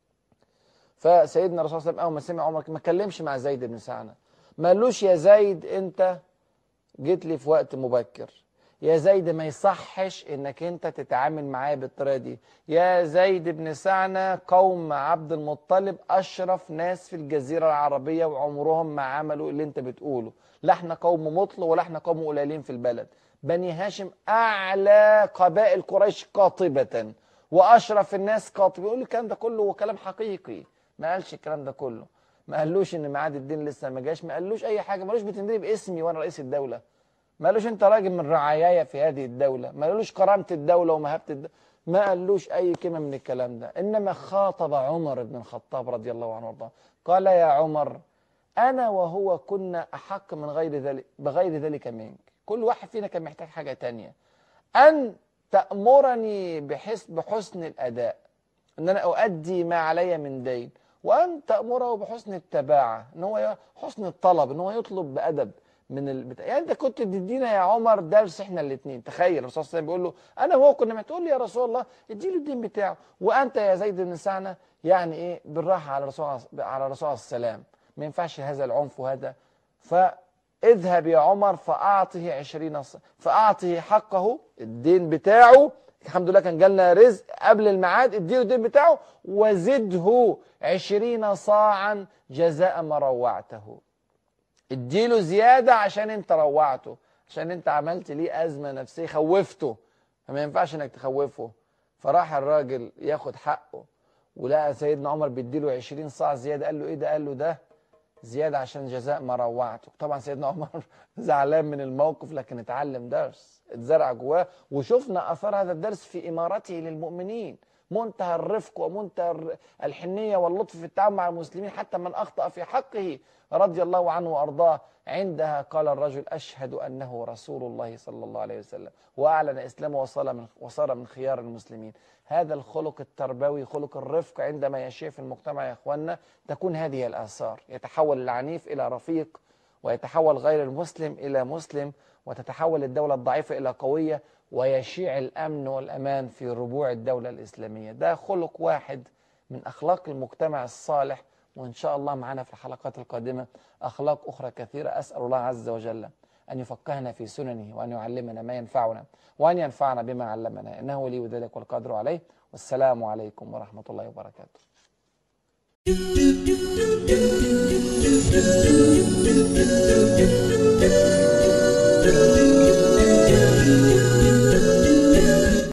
فسيدنا الرسول صلى الله عليه وسلم اول ما سمع عمر ما اتكلمش مع زيد بن سعنة، ما قالوش يا زيد انت جيت لي في وقت مبكر، يا زيد ما يصحش انك انت تتعامل معايا بالطريقه دي، يا زيد بن سعنة قوم عبد المطلب اشرف ناس في الجزيره العربيه، وعمرهم ما عملوا اللي انت بتقوله، لا احنا قوم مطل ولا احنا قوم قليلين في البلد، بني هاشم اعلى قبائل قريش قاطبه، واشرف الناس قاطبه. يقول الكلام ده كله وكلام حقيقي، ما قالش الكلام ده كله، ما قالوش ان ميعاد الدين لسه ما جاش، ما قالوش اي حاجه، ما قالوش بتندري باسمي وانا رئيس الدوله، ما قالوش انت راجل من رعاياي في هذه الدوله، ما قالوش كرامه الدوله ومهابه الدوله، ما قالوش اي كلمه من الكلام ده، انما خاطب عمر بن الخطاب رضي الله عنه وارضاه، قال يا عمر انا وهو كنا احق من غير ذلك بغير ذلك منك، كل واحد فينا كان محتاج حاجه تانية، ان تأمرني بحسن الاداء، ان انا اؤدي ما علي من دين، وان تأمره بحسن التباعه، ان هو حسن الطلب، ان هو يطلب بادب من البتاع. يعني انت كنت تدينا يا عمر درس احنا الاثنين، تخيل الرسول صلى الله عليه وسلم بيقول له انا وهو كنا تقول لي يا رسول الله اديله الدين بتاعه، وانت يا زيد بن سعنة يعني ايه بالراحه على الرسول السلام، ما ينفعش هذا العنف وهذا. فاذهب يا عمر فاعطه 20 فاعطه حقه، الدين بتاعه، الحمد لله كان جالنا رزق قبل الميعاد، اديله الدين بتاعه، وزده 20 صاعا جزاء ما روعته، اديله زيادة عشان انت روعته، عشان انت عملت ليه أزمة نفسية، خوفته، فما ينفعش انك تخوفه. فراح الراجل ياخد حقه، ولقى سيدنا عمر بيديله 20 صاع زيادة، قال له ايه ده؟ قال له ده زيادة عشان جزاء ما روعته. طبعا سيدنا عمر زعلان من الموقف، لكن اتعلم درس اتزرع جواه، وشفنا اثار هذا الدرس في امارته للمؤمنين، منتهى الرفق ومنتهى الحنية واللطف في التعامل مع المسلمين، حتى من اخطأ في حقه رضي الله عنه وارضاه. عندها قال الرجل اشهد انه رسول الله صلى الله عليه وسلم، واعلن اسلامه وصار من خيار المسلمين. هذا الخلق التربوي، خلق الرفق، عندما يشيع في المجتمع يا اخواننا تكون هذه الاثار، يتحول العنيف الى رفيق، ويتحول غير المسلم الى مسلم، وتتحول الدولة الضعيفة الى قوية، ويشيع الامن والامان في ربوع الدولة الاسلامية. ده خلق واحد من اخلاق المجتمع الصالح، وإن شاء الله معنا في الحلقات القادمة أخلاق أخرى كثيرة. أسأل الله عز وجل أن يفقهنا في سننه، وأن يعلمنا ما ينفعنا، وأن ينفعنا بما علمنا، إنه ولي ذلك والقادر عليه. والسلام عليكم ورحمة الله وبركاته.